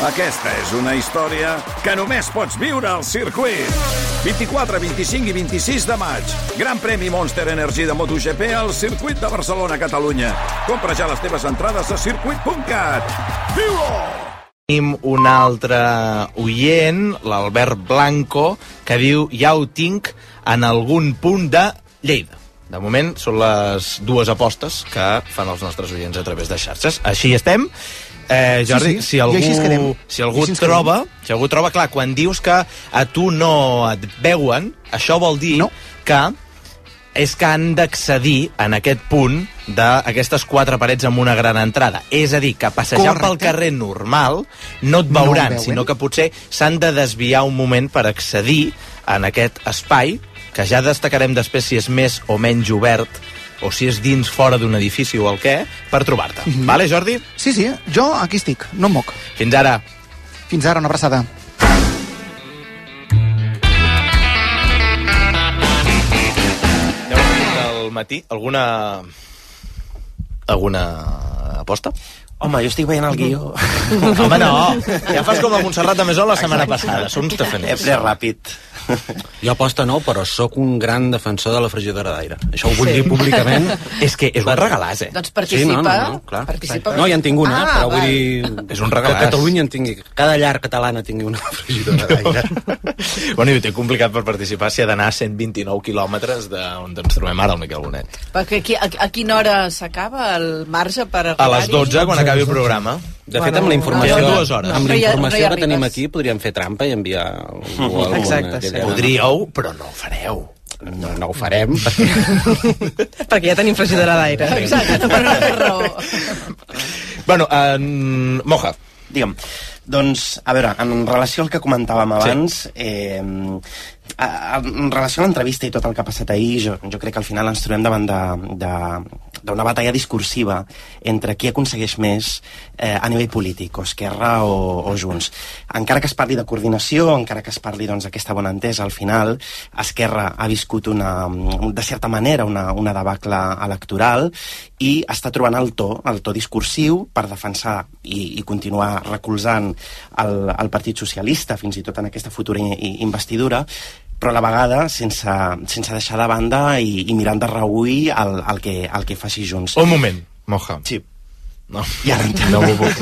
Aquesta és una història que només pots viure al circuit. 24, 25 i 26 de maig. Gran premi Monster Energy de MotoGP al circuit de Barcelona, Catalunya. Compra ja les teves entrades a circuit.cat. Viu-ho! Tenim un altre oient, l'Albert Blanco, que diu: ja ho tinc en algun punt de Lleida. De moment són les dues apostes que fan els nostres oients a través de xarxes. Així estem. Jordi, si algú troba, clar, quan dius que a tu no et veuen, això vol dir que és que han d'accedir en aquest punt d'aquestes 4 parets amb una gran entrada. És a dir, que passejant pel carrer normal no et veuran, sinó que potser s'han de desviar un moment per accedir en aquest espai, que ja destacarem després si és més o menys obert, o si és dins, fora d'un edifici o el què, per trobar-te. Vale, Jordi? Sí, jo aquí estic, no em moc. Fins ara. Fins ara, una abraçada. Al matí, alguna aposta? Home, jo estic veient el guió. Home, no. Ja fas com a Montserrat de Mesó la setmana passada. Som uns tafaners. He ràpid. Jo aposta no, però sóc un gran defensor de la frigidora d'aire. Això ho vull dir públicament. És que és un regalàs, Doncs participa. Clar. Participa. No, ja en tinc una, però vull dir... És un regalàs. Que Catalunya en tingui, cada llar catalana tingui una frigidora d'aire. Bueno, i ho té complicat per participar si ha d'anar a 129 quilòmetres d'on ens trobem ara, el Miquel Bonet. Perquè a quina hora s'acaba el marge per arribar? A les 12, quan acabi el programa. De fet, amb la informació, amb la informació que tenim aquí, podríem fer trampa i enviar algú a Exacte, sí. Podríeu, però no ho fareu. No ho farem, perquè ja tenim frigidora d'aire. Exacte, per una raó. Bueno, Moja. Digue'm, doncs, a veure, en relació al que comentàvem abans, en relació a l'entrevista i tot el que ha passat ahir, jo crec que al final ens trobem davant d'una batalla discursiva entre qui aconsegueix més a nivell polític, o Esquerra o Junts. Encara que es parli de coordinació, encara que es parli d'aquesta bona entesa, al final Esquerra ha viscut de certa manera una debacle electoral i està trobant el to discursiu per defensar i continuar recolzant el Partit Socialista, fins i tot en aquesta futura investidura, però a la vegada sense deixar de banda i mirant de reüll el que faci Junts. Un moment, Moja. Sí. No. I ara entenc. No m'ho puc.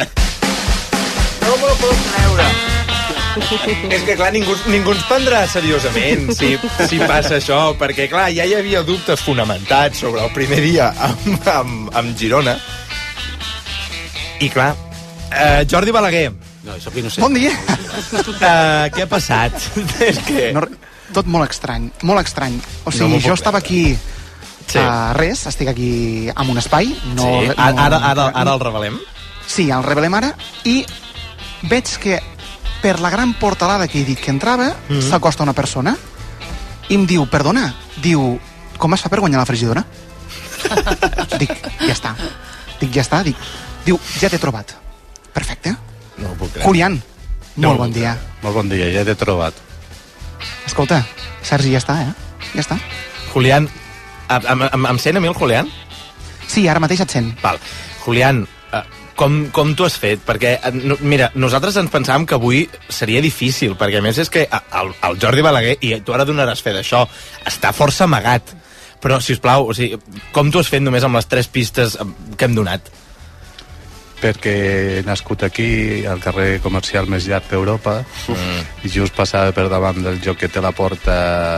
No m'ho puc creure. És que, clar, ningú ens prendrà seriosament si passa això, perquè, clar, ja hi havia dubtes fonamentats sobre el primer dia amb Girona. I, clar, Jordi Balaguer. No, això aquí no sé. Bon dia. Què ha passat? És que... Tot molt estrany, molt estrany. O sigui, jo estava aquí... res, estic aquí en un espai. Ara el revelem? Sí, el revelem ara. I veig que per la gran portalada que he dit que entrava, s'acosta una persona i em diu, perdona, com es fa per guanyar la frigidora? Dic, ja està. Diu, ja t'he trobat. Perfecte. No ho puc creure. Julián, molt bon dia. Molt bon dia, ja t'he trobat. Escolta, Sergi, ja està, Ja està. Julián, em sent a mi el Julián? Sí, ara mateix et sent. Val. Julián, com t'ho has fet? Perquè, mira, nosaltres ens pensàvem que avui seria difícil, perquè a més és que el Jordi Balaguer, i tu ara donaràs fe d'això, està força amagat. Però, sisplau, o sigui, com t'ho has fet només amb les 3 pistes que hem donat? Perquè he nascut aquí, al carrer comercial més llarg d'Europa, i just passava per davant del joc que té la porta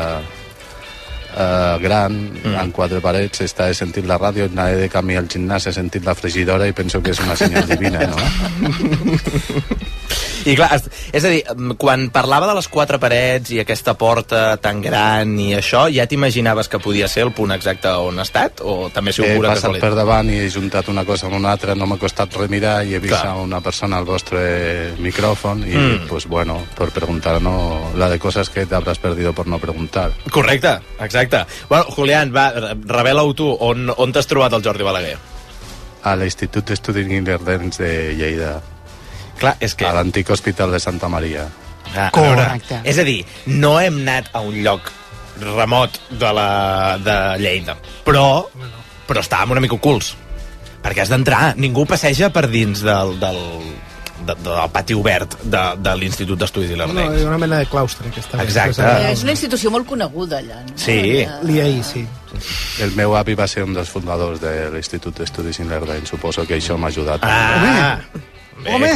gran, amb 4 parets, estava sentint la ràdio, anava de camí al gimnàs, he sentit la frigidora i penso que és una senyal divina, no? I clar, és a dir, quan parlava de les 4 parets i aquesta porta tan gran i això, ja t'imaginaves que podia ser el punt exacte on ha estat? O també ha sigut pura casualitat? He passat per davant i he juntat una cosa amb una altra, no m'ha costat remirar i he vist a una persona al vostre micròfon i, pues bueno, per preguntar-nos la de coses que t'habràs perdido por no preguntar. Correcte, exacte. Bueno, Julián, va, revela-ho tu, on t'has trobat el Jordi Balaguer? A l'Institut d'Estudis Independents de Lleida. Clar, és que... A l'antic hospital de Santa Maria. Correcte. És a dir, no hem anat a un lloc remot de Lleida, però estàvem una mica ocults, perquè has d'entrar, ningú passeja per dins del pati obert de l'Institut d'Estudis No, Ilerdencs. és una mena de claustre, aquesta. Exacte. És una institució molt coneguda allà. No? Sí. L'IAI, sí. El meu avi va ser un dels fundadors de l'Institut d'Estudis Ilerdencs. Suposo que això m'ha ajudat. Ah! Home!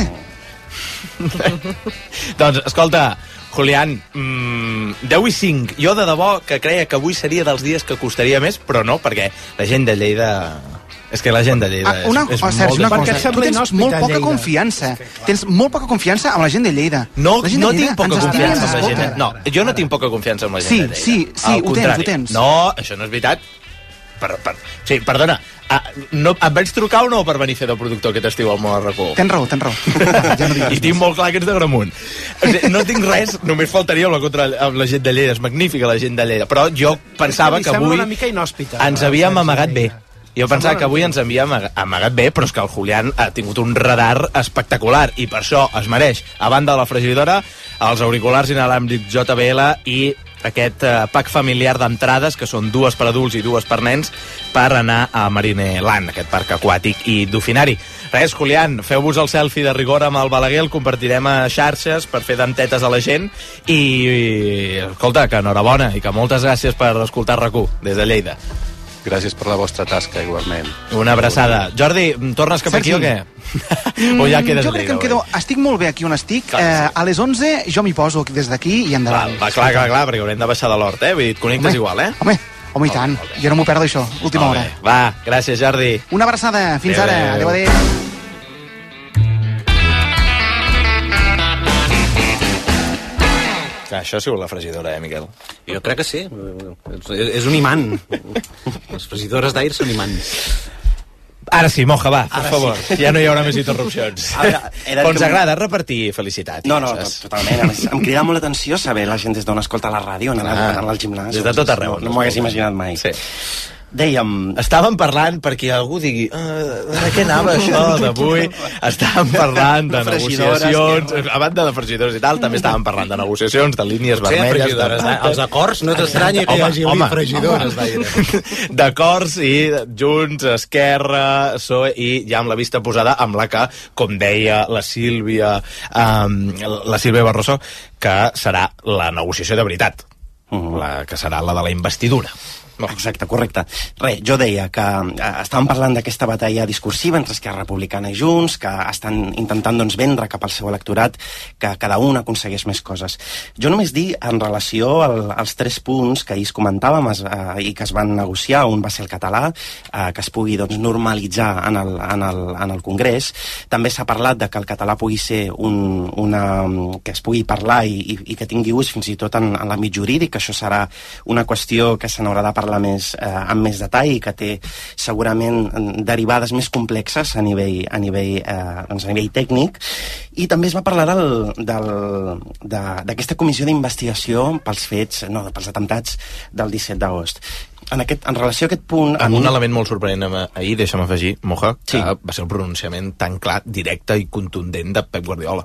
Doncs, escolta, Julián, 10 i 5. Jo de debò que creia que avui seria dels dies que costaria més, però no, perquè la gent de Lleida... És que la gent de Lleida és Sergi, una molt... cosa, tu tens molt poca confiança. Tens molt poca confiança amb la gent de Lleida. No Lleida tinc poca confiança amb la gent. No, jo no tinc poca confiança amb la gent de Lleida. Sí, ho tens. No, això no és veritat. Sí, perdona, no, em vaig trucar o no per venir a fer de productor aquest estiu al Món RAC1? Tens raó. Ja no I tinc molt clar que ets d'Agramunt. O sigui, no tinc res, només faltaria la contra amb la gent de Lleida. És magnífica la gent de Lleida. Però jo pensava que avui una mica inhòspita, ens havíem amagat bé. Jo pensava que avui ens havíem amagat bé, però és que el Julián ha tingut un radar espectacular i per això es mereix, a banda de la fregidora, els auriculars inalàmbrics JBL i aquest pack familiar d'entrades, que són 2 per adults i 2 per nens, per anar a Marineland, aquest parc aquàtic i d'ofinari. Res, Julián, feu-vos el selfie de rigor amb el Balaguer, el compartirem a xarxes per fer dentetes a la gent i escolta, que enhorabona i que moltes gràcies per escoltar RAC1 des de Lleida. Gràcies per la vostra tasca, igualment. Una abraçada. Jordi, tornes cap aquí o què? O ja quedes jo crec que em quedo... Estic molt bé aquí on estic. A les 11 jo m'hi poso des d'aquí i endavant. Clar, perquè haurem de baixar de l'hort, Vull dir, et connectes igual, Home, i tant. Jo no m'ho perdo, això. Última hora. Va, gràcies, Jordi. Una abraçada. Fins ara. Adéu. Això ha sigut la fregidora, Miquel? Jo crec que sí. És un imant. Les fregidores d'aire són imants. Ara sí, Moja, va, per favor. Sí. Ja no hi haurà més interrupcions. Però ens agrada repartir felicitat. No, totalment. A més, em crida molt l'atenció saber la gent des d'on escolta la ràdio, anant al gimnàs. Des de tot arreu. No m'ho hagués imaginat mai. Sí. Dèiem... Estàvem parlant, perquè algú digui de què anava això d'avui? Estàvem parlant de negociacions, a banda de fregidores i tal, també estàvem parlant de negociacions, de línies vermelles... Els acords, no t'estranya que hi hagi fregidores d'aire. D'acords i Junts, Esquerra, PSOE, i ja amb la vista posada amb la que, com deia la Sílvia Barroso, que serà la negociació de veritat, que serà la de la investidura. No. Exacte, correcte. Jo deia que estàvem parlant d'aquesta batalla discursiva entre Esquerra Republicana i Junts, que estan intentant vendre cap al seu electorat que cada un aconsegueix més coses. Jo només dir, en relació als 3 punts que ahir es comentàvem i que es van negociar, un va ser el català, que es pugui normalitzar en el Congrés. També s'ha parlat de que el català pugui ser que es pugui parlar i que tingui ús fins i tot en l'àmbit jurídic, que això serà una qüestió que se n'haurà de parlar amb més detall i que té segurament derivades més complexes a nivell tècnic. I també es va parlar d'aquesta comissió d'investigació pels atemptats del 17 d'agost. En relació a aquest punt... Un element molt sorprenent ahir, deixa'm afegir, Moja, que va ser el pronunciament tan clar, directe i contundent de Pep Guardiola.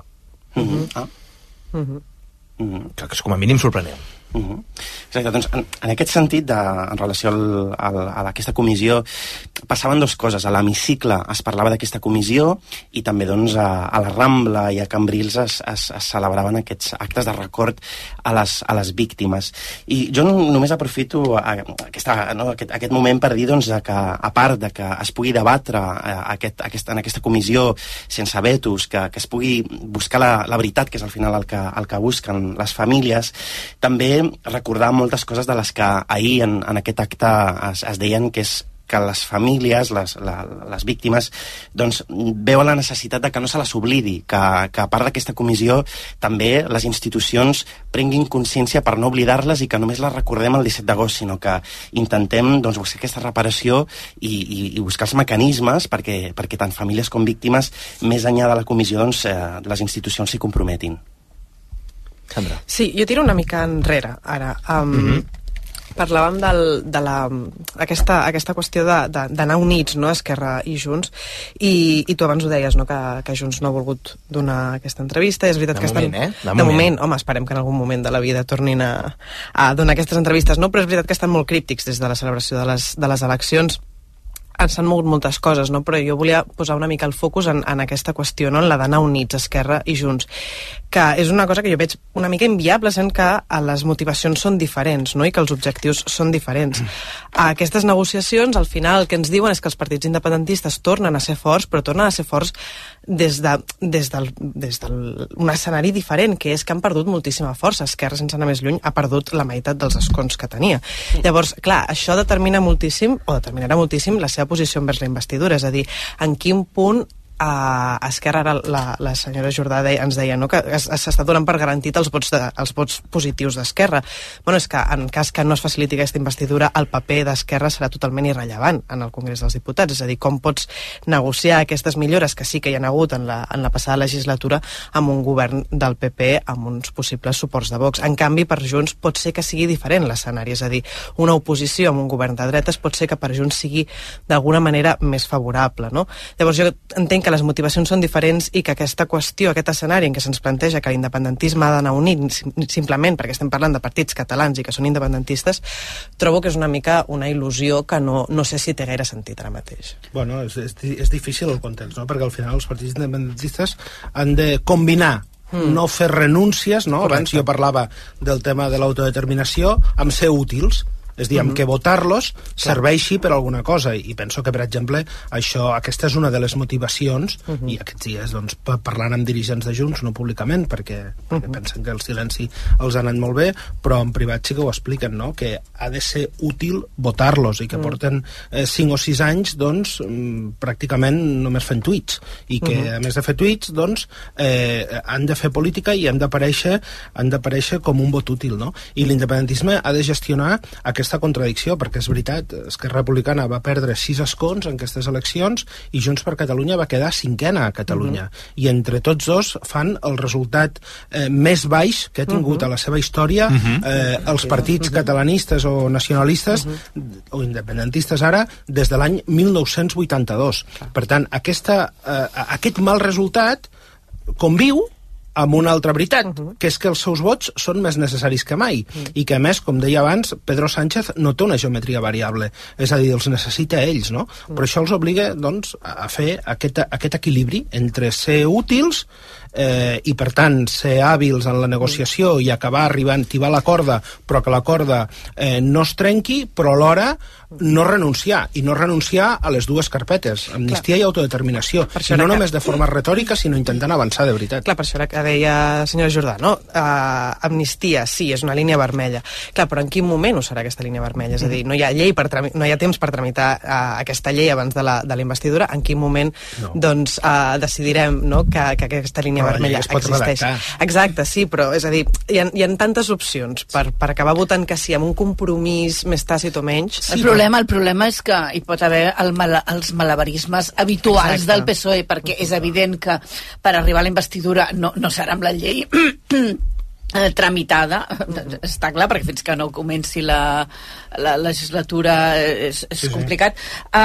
Que és com a mínim sorprenent. Exacte, doncs en aquest sentit, en relació a aquesta comissió, passaven 2 coses. A l'hemicicle es parlava d'aquesta comissió i també a la Rambla i a Cambrils es celebraven aquests actes de record a les víctimes. I jo només aprofito aquest moment per dir que, a part de que es pugui debatre en aquesta comissió sense vetos, que es pugui buscar la veritat, que és al final el que busquen les famílies, també recordar moltes coses de les que ahir en aquest acte es deien, que és que les famílies, les víctimes, veuen la necessitat de que no se les oblidi, que a part d'aquesta comissió també les institucions prenguin consciència per no oblidar-les i que només les recordem el 17 d'agost, sinó que intentem buscar aquesta reparació i buscar els mecanismes perquè tant famílies com víctimes, més enllà de la comissió, les institucions s'hi comprometin. Sandra. Sí, jo tiro una mica enrere, ara. Parlàvem d'aquesta qüestió d'anar units, no?, Esquerra i Junts, i tu abans ho deies, no?, que Junts no ha volgut donar aquesta entrevista, i és veritat que estan... De moment, home, esperem que en algun moment de la vida tornin a donar aquestes entrevistes, no?, però és veritat que estan molt críptics des de la celebració de les eleccions. s'han mogut moltes coses, no? Però jo volia posar una mica el focus en aquesta qüestió, no? En la d'anar units, Esquerra i Junts, que és una cosa que jo veig una mica inviable, sent que les motivacions són diferents, no? I que els objectius són diferents. A aquestes negociacions, al final, el que ens diuen és que els partits independentistes tornen a ser forts, però tornen a ser forts des d'un escenari diferent, que és que han perdut moltíssima força. Esquerra, sense anar més lluny, ha perdut la meitat dels escons que tenia. Llavors, clar, això determinarà moltíssim la seva posició envers la investidura, és a dir, en quin punt Esquerra, ara la senyora Jordà ens deia, no?, que s'està donant per garantit els vots positius d'Esquerra. Bueno, és que en cas que no es faciliti aquesta investidura, el paper d'Esquerra serà totalment irrellevant en el Congrés dels Diputats. És a dir, com pots negociar aquestes millores que sí que hi ha hagut en la passada legislatura amb un govern del PP amb uns possibles suports de Vox. En canvi, per Junts pot ser que sigui diferent l'escenari, és a dir, una oposició amb un govern de dretes pot ser que per Junts sigui d'alguna manera més favorable, no? Llavors jo entenc que les motivacions són diferents i que aquesta qüestió, aquest escenari en què se'ns planteja que l'independentisme ha d'anar unit simplement perquè estem parlant de partits catalans i que són independentistes, trobo que és una mica una il·lusió que no sé si té gaire sentit ara mateix. Bueno, és difícil el context, no? Perquè al final els partits independentistes han de combinar no fer renúncies, no? Abans jo parlava del tema de l'autodeterminació, amb ser útils. És a dir, que votar-los serveixi per alguna cosa, i penso que, per exemple, aquesta és una de les motivacions, i aquests dies, doncs, parlant amb dirigents de Junts, no públicament, perquè pensen que el silenci els ha anat molt bé, però en privat sí que ho expliquen, no?, que ha de ser útil votar-los, i que porten 5 o 6 anys, doncs, pràcticament només fent tuits, i que, a més de fer tuits, doncs, han de fer política i han d'aparèixer com un vot útil, no? I l'independentisme ha de gestionar aquesta contradicció, perquè és veritat, Esquerra Republicana va perdre 6 escons en aquestes eleccions i Junts per Catalunya va quedar 5ena a Catalunya. I entre tots dos fan el resultat més baix que ha tingut a la seva història els partits catalanistes o nacionalistes o independentistes ara des de l'any 1982. Per tant, aquest mal resultat conviu amb una altra veritat, que és que els seus vots són més necessaris que mai, i que, a més, com deia abans, Pedro Sánchez no té una geometria variable, és a dir, els necessita ells, no? Però això els obliga, doncs, a fer aquest equilibri entre ser útils i, per tant, ser hàbils en la negociació i acabar arribant, tibar la corda, però que la corda no es trenqui, però alhora no renunciar, i no renunciar a les dues carpetes, amnistia i autodeterminació, i no només de forma retòrica, sinó intentant avançar de veritat. Clar, per això era que deia senyora Jordà, no? Amnistia, sí, és una línia vermella. Clar, però en quin moment ho serà aquesta línia vermella? És a dir, no hi ha temps per tramitar aquesta llei abans de la investidura, en quin moment doncs decidirem, no?, que aquesta línia vermella existeix. Exacte, sí, però és a dir, hi ha tantes opcions per acabar votant que sí, amb un compromís més tàcit o menys. El problema és que hi pot haver els malabarismes habituals del PSOE, perquè és evident que per arribar a la investidura no serà amb la llei tramitada, està clar, perquè fins que no comenci la legislatura és complicat.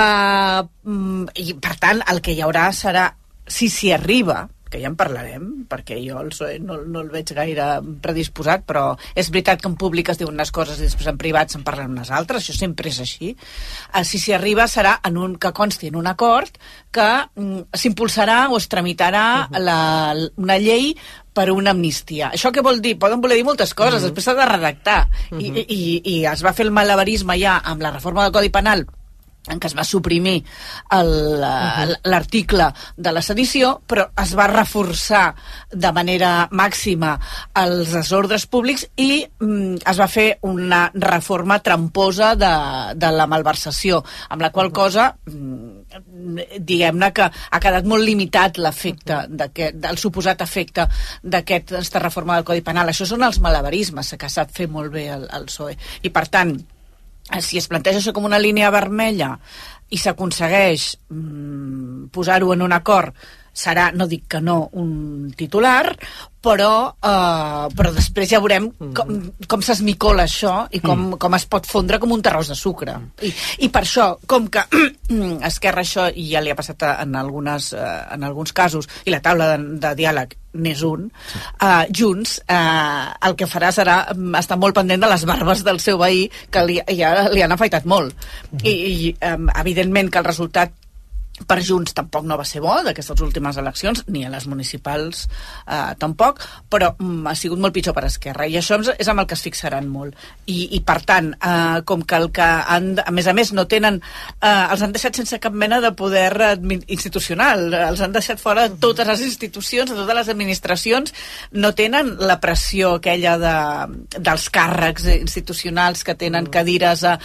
I per tant, el que hi haurà serà, si s'hi arriba, que ja en parlarem, perquè jo no el veig gaire predisposat, però és veritat que en públic es diuen unes coses i després en privat se'n parlen unes altres, això sempre és així. Si s'hi arriba serà que consti en un acord que s'impulsarà o es tramitarà una llei per una amnistia. Això què vol dir? Poden voler dir moltes coses, després s'ha de redactar. I es va fer el malabarisme ja amb la reforma del Codi Penal, en què es va suprimir l'article de la sedició, però es va reforçar de manera màxima els desordres públics i es va fer una reforma tramposa de la malversació, amb la qual cosa diguem-ne que ha quedat molt limitat l'efecte, el suposat efecte d'aquesta reforma del Codi Penal. Això són els malabarismes que sap fer molt bé el PSOE. I per tant, si es planteja això com una línia vermella i s'aconsegueix posar-ho en un acord serà, no dic que no, un titular, però després ja veurem com s'esmicola això i com es pot fondre com un terròs de sucre. I per això, com que Esquerra això, i ja li ha passat en alguns casos, i la taula de diàleg n'és un, Junts el que farà serà estar molt pendent de les barbes del seu veí, que ja li han afaitat molt. I evidentment que el resultat per Junts tampoc no va ser bo d'aquestes últimes eleccions, ni a les municipals tampoc, però ha sigut molt pitjor per Esquerra, i això és amb el que es fixaran molt. I per tant, com que el que a més no tenen, els han deixat sense cap mena de poder institucional, els han deixat fora de totes les institucions, de totes les administracions, no tenen la pressió aquella dels càrrecs institucionals que tenen cadires a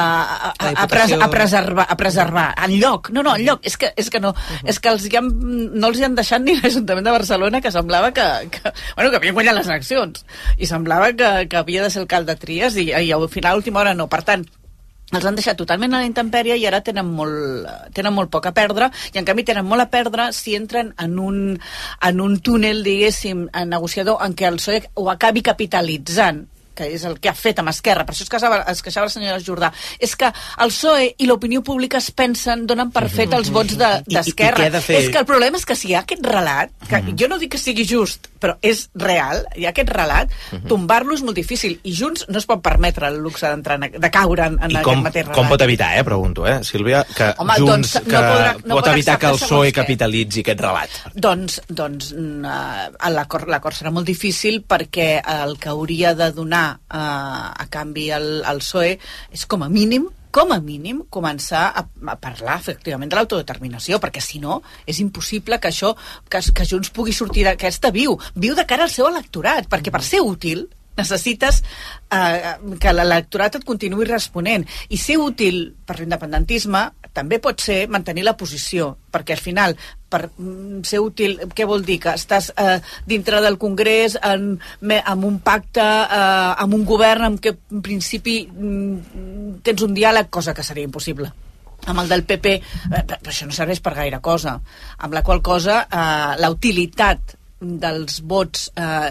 preservar. Enlloc, és que no, és que no els hi han deixat ni l'Ajuntament de Barcelona, que semblava que havien guanyat les eleccions, i semblava que havia de ser alcalde Trias, i al final, a última hora, no. Per tant, els han deixat totalment a la intempèrie i ara tenen molt poc a perdre, i en canvi tenen molt a perdre si entren en un túnel, diguéssim, negociador, en què el PSOE ho acabi capitalitzant, que és el que ha fet amb Esquerra. Per això es queixava la senyora Jordà. És que el PSOE i l'opinió pública donen per fet els vots d'Esquerra. És que el problema és que si hi ha aquest relat, que jo no dic que sigui just, però és real, hi ha aquest relat, tombar-lo és molt difícil, i Junts no es pot permetre el luxe de caure en aquest mateix relat. Com pot evitar, pregunto, Sílvia, que Junts pot evitar que el PSOE capitalitzi aquest relat? Doncs l'acord serà molt difícil, perquè el que hauria de donar a canvi al PSOE és com a mínim començar a parlar efectivament de l'autodeterminació, perquè si no és impossible que Junts pugui sortir d'aquesta viu de cara al seu electorat, perquè per ser útil necessites que l'electorat et continuï responent, i ser útil per l'independentisme també pot ser mantenir la posició, perquè al final per ser útil, què vol dir? Que estàs dintre del Congrés amb un pacte, amb un govern amb què en principi tens un diàleg, cosa que seria impossible. Amb el del PP, però això no serveix per gaire cosa, amb la qual cosa la utilitat dels vots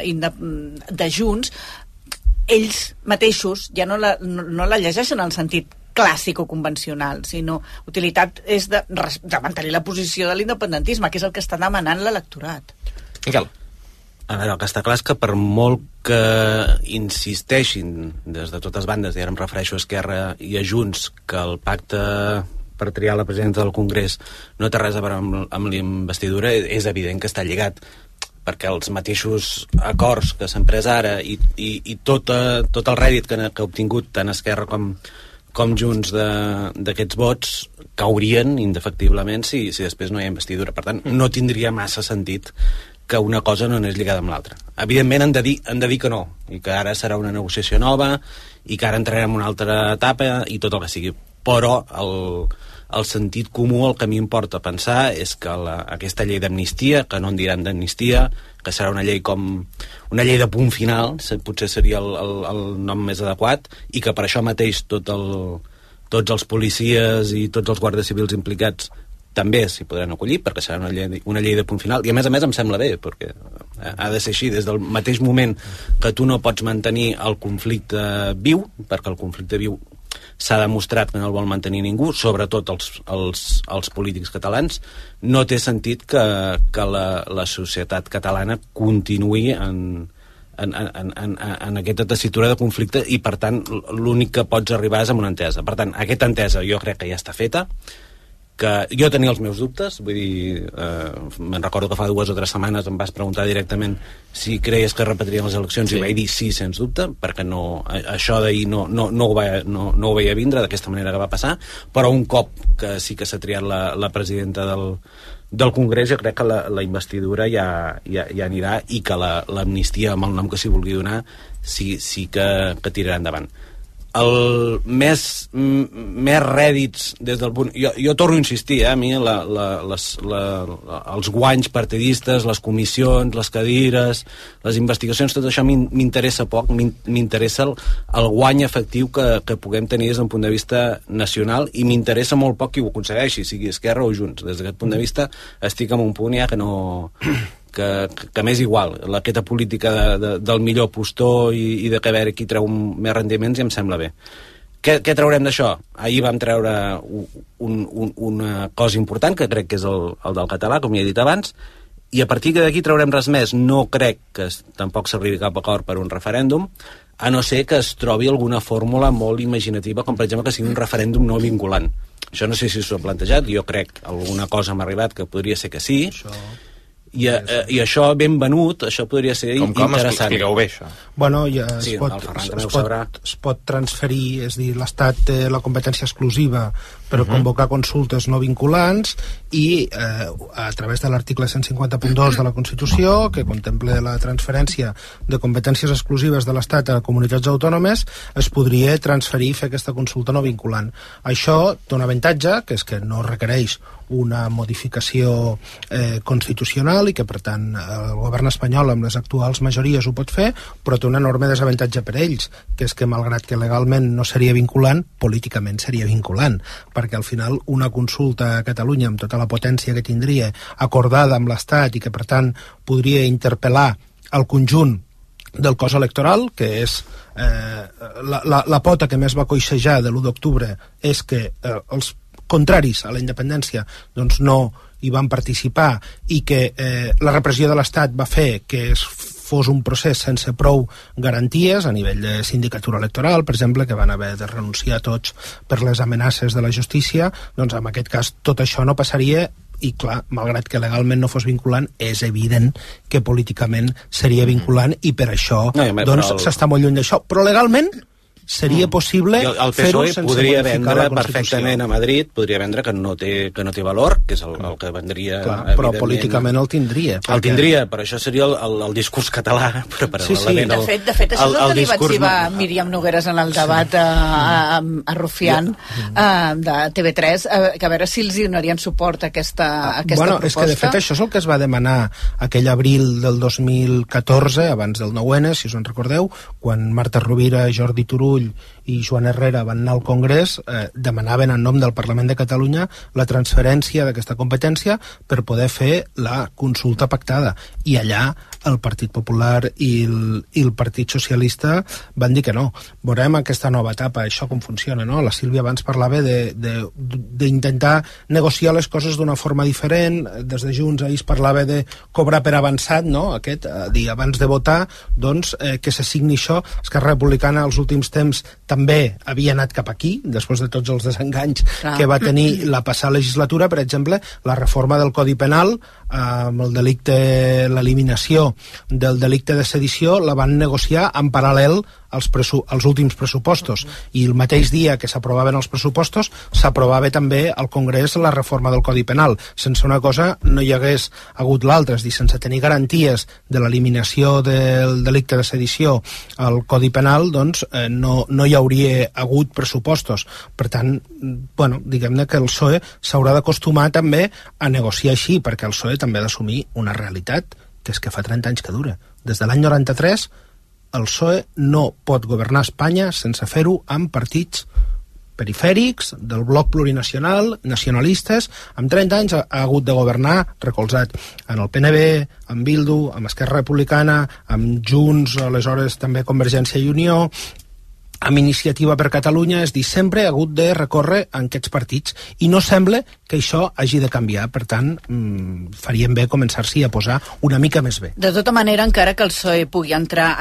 de Junts, ells mateixos ja no la llegeixen en el sentit clàssic o convencional, sinó utilitat és de mantenir la posició de l'independentisme, que és el que està demanant l'electorat. Miquel. A veure, el que està clar és que per molt que insisteixin des de totes bandes, i ara em refereixo a Esquerra i a Junts, que el pacte per triar la presidenta del Congrés no té res a veure amb l'investidura, és evident que està lligat, perquè els mateixos acords que s'han pres ara i tot el rèdit que ha obtingut tant Esquerra com Junts d'aquests vots caurien indefectiblement si després no hi ha investidura. Per tant, no tindria massa sentit que una cosa no anés lligada amb l'altra. Evidentment han de dir que no, i que ara serà una negociació nova i que ara entrarem en una altra etapa i tot el que sigui. Però el sentit comú, el que a mi em porta a pensar és que aquesta llei d'amnistia, que no en diran d'amnistia, que serà una llei de punt final, potser seria el nom més adequat, i que per això mateix tots els policies i tots els guàrdies civils implicats també s'hi podran acollir, perquè serà una llei de punt final, i a més em sembla bé, perquè ha de ser així, des del mateix moment que tu no pots mantenir el conflicte viu, perquè el conflicte viu s'ha demostrat que no el vol mantenir ningú, sobretot els polítics catalans, no té sentit que la societat catalana continuï en aquesta tessitura de conflicte, i per tant l'únic que pots arribar és amb una entesa. Per tant, aquesta entesa jo crec que ja està feta, que jo tenia els meus dubtes, vull dir, me'n recordo que fa 2 o 3 setmanes em vas preguntar directament si creies que repetirien les eleccions, i vaig dir sí, sens dubte, perquè això d'ahir no ho veia vindre d'aquesta manera que va passar, però un cop que sí que s'ha triat la presidenta del Congrés, jo crec que la investidura ja anirà, i que l'amnistia, amb el nom que s'hi vulgui donar, sí que tirarà endavant. el més rèdits des del punt... Jo torno a insistir, a mi els guanys partidistes, les comissions, les cadires, les investigacions, tot això m'interessa poc, m'interessa el guany efectiu que puguem tenir des d'un punt de vista nacional, i m'interessa molt poc qui ho aconsegueixi, sigui Esquerra o Junts. Des d'aquest punt de vista estic en un punt ja que no... que m'és igual, aquesta política del millor postor i de que a veure qui treu més rendiments, ja em sembla bé. Què traurem d'això? Ahir vam treure una cosa important, que crec que és el del català, com ja he dit abans, i a partir d'aquí traurem res més. No crec que tampoc s'arribi cap acord per un referèndum, a no ser que es trobi alguna fórmula molt imaginativa, com per exemple que sigui un referèndum no vinculant. Això no sé si s'ho ha plantejat, jo crec alguna cosa m'ha arribat que podria ser que sí, i això ben venut, això podria ser interessant. Expliqueu bé això. Bueno, ja es pot transferir, és a dir, l'Estat té la competència exclusiva per convocar consultes no vinculants i a través de l'article 150.2 de la Constitució, que contempla la transferència de competències exclusives de l'Estat a comunitats autònomes, es podria transferir i fer aquesta consulta no vinculant. Això té un avantatge, que és que no requereix una modificació constitucional i que, per tant, el govern espanyol amb les actuals majories ho pot fer, però té un enorme desavantatge per ells, que és que, malgrat que legalment no seria vinculant, políticament seria vinculant, perquè al final una consulta a Catalunya amb tota la potència que tindria, acordada amb l'Estat i que, per tant, podria interpel·lar el conjunt del cos electoral, que és la pota que més va coixejar de l'1 d'octubre, és que els contraris a la independència doncs no hi van participar i que la repressió de l'Estat va fer que fos un procés sense prou garanties a nivell de sindicatura electoral, per exemple, que van haver de renunciar tots per les amenaces de la justícia, doncs en aquest cas tot això no passaria i, clar, malgrat que legalment no fos vinculant, és evident que políticament seria vinculant i per això s'està molt lluny d'això. Però legalment seria possible el PSOE podria vendre perfectament a Madrid, podria vendre que no té valor, que és el que vendria. Clar, però políticament el tindria. El tindria, però això seria el discurs català. Sí. De fet, això és el que li va etzibar Míriam Nogueras en el debat a Rufián de TV3, que a veure si els donarien suport a aquesta proposta. És que de fet això és el que es va demanar aquell abril del 2014, abans del 9-N, si us en recordeu, quan Marta Rovira, Jordi Turull i Joan Herrera van anar al Congrés, demanaven en nom del Parlament de Catalunya la transferència d'aquesta competència per poder fer la consulta pactada, i allà el Partit Popular i el Partit Socialista van dir que no. Veurem aquesta nova etapa, això com funciona, no? La Sílvia abans parlava d'intentar negociar les coses d'una forma diferent. Des de Junts ahir es parlava de cobrar per avançat, no? Dir abans de votar, doncs, que se signi això. Esquerra Republicana als últims temps també havia anat cap aquí, després de tots els desenganys que va tenir la passada legislatura. Per exemple, la reforma del Codi Penal, amb el delicte, l'eliminació del delicte de sedició, la van negociar en paral·lel als últims pressupostos, i el mateix dia que s'aprovaven els pressupostos s'aprovava també al Congrés la reforma del Codi Penal. Sense una cosa no hi hagués hagut l'altra, és a dir, sense tenir garanties de l'eliminació del delicte de sedició al Codi Penal, doncs no hi hauria hagut pressupostos. Per tant, diguem-ne que el PSOE s'haurà d'acostumar també a negociar així, perquè el PSOE també ha d'assumir una realitat, que és que fa 30 anys que dura. Des de l'any 93 el PSOE no pot governar Espanya sense fer-ho amb partits perifèrics, del bloc plurinacional, nacionalistes. Amb 30 anys ha hagut de governar recolzat en el PNB, amb Bildu, amb Esquerra Republicana, amb Junts, aleshores també Convergència i Unió, amb Iniciativa per Catalunya. És dir, sempre ha hagut de recórrer a aquests partits, i no sembla que això hagi de canviar. Per tant, faríem bé començar-s'hi a posar una mica més bé. De tota manera, encara que el PSOE pugui entrar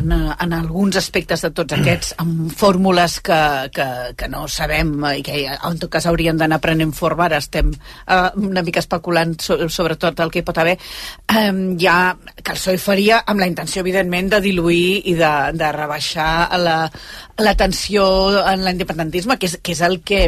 en alguns aspectes de tots aquests, amb fórmules que no sabem i que en tot cas haurien d'anar prenent forma, ara estem una mica especulant sobre tot el que hi pot haver, ja que el PSOE faria amb la intenció, evidentment, de diluir i de rebaixar la tensió en l'independentisme, que és el que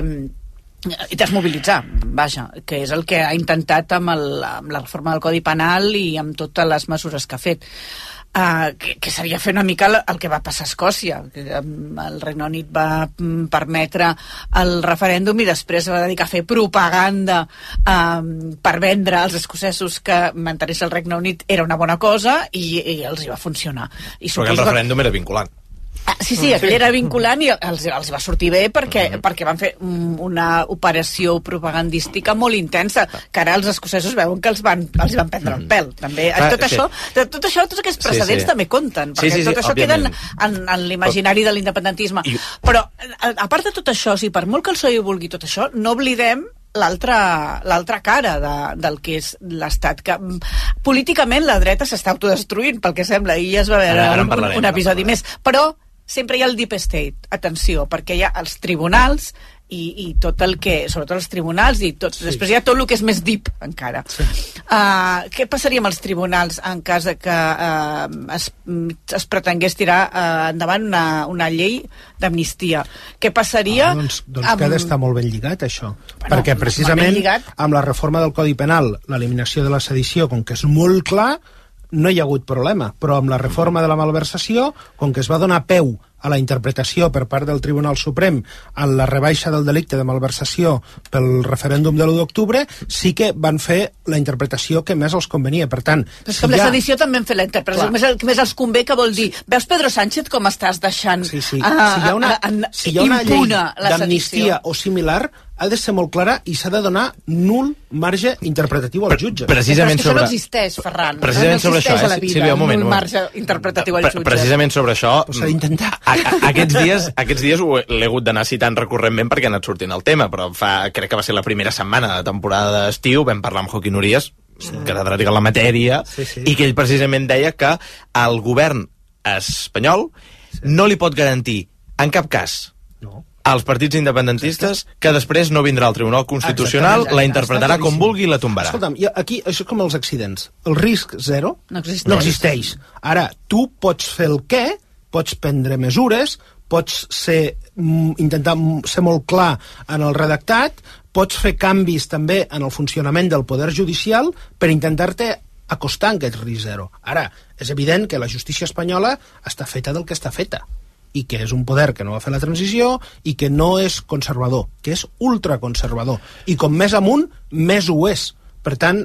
i desmobilitzar, vaja, que és el que ha intentat amb la reforma del Codi Penal i amb totes les mesures que ha fet. que seria fer una mica el que va passar a Escòcia. El Regne Unit va permetre el referèndum i després va dedicar a fer propaganda per vendre als escocesos que mantenir-se el Regne Unit era una bona cosa i els hi va funcionar. Però que el referèndum era vinculant. Sí, aquell era vinculant i els va sortir bé perquè van fer una operació propagandística molt intensa, que ara els escocesos veuen que els van prendre el pèl. També. Tots aquests precedents també compten, perquè tot això queda en l'imaginari de l'independentisme. Però, a part de tot això, per molt que el PSOE vulgui tot això, no oblidem l'altra cara del que és l'Estat, que políticament la dreta s'està autodestruint, pel que sembla, i ja es va veure un episodi més, però sempre hi ha el deep state, atenció, perquè hi ha els tribunals i tot el que, sobretot els tribunals i tot, després hi ha tot el que és més deep encara. Què passaria amb els tribunals en cas que es pretengués tirar endavant una llei d'amnistia? Què passaria? Doncs que ha d'estar molt ben lligat, això. Perquè precisament amb la reforma del Codi Penal, l'eliminació de la sedició, com que és molt clar, no hi ha hagut problema, però amb la reforma de la malversació, com que es va donar peu a la interpretació per part del Tribunal Suprem en la rebaixa del delicte de malversació pel referèndum de l'1 d'octubre, sí que van fer la interpretació que més els convenia. Per tant, però és que amb la sedició també han fet la interpretació que més els convé, que vol dir, veus Pedro Sánchez com estàs deixant si hi ha una llei d'amnistia o similar, ha de ser molt clara i s'ha de donar nul marge interpretatiu als jutges. Precisament però és que això no existeix, Ferran. Precisament sobre això, Sílvia, un moment. Nul marge interpretatiu als jutges. Precisament sobre això... S'ha d'intentar. Aquests dies l'he hagut d'anar citant recurrentment perquè ha anat sortint el tema, però crec que va ser la primera setmana de temporada d'estiu, vam parlar amb Joaquín Urías, catedràtic en la matèria, i que ell precisament deia que el govern espanyol no li pot garantir en cap cas als partits independentistes que després no vindrà al Tribunal Constitucional, la interpretarà com vulgui i la tombarà. Escolta'm, aquí això és com els accidents. El risc zero no existeix. Ara, tu pots fer el què, pots prendre mesures, pots intentar ser molt clar en el redactat, pots fer canvis també en el funcionament del poder judicial per intentar-te acostar a aquest risc zero. Ara, és evident que la justícia espanyola està feta del que està feta, i que és un poder que no va fer la transició i que no és conservador, que és ultraconservador. I com més amunt, més ho és. Per tant,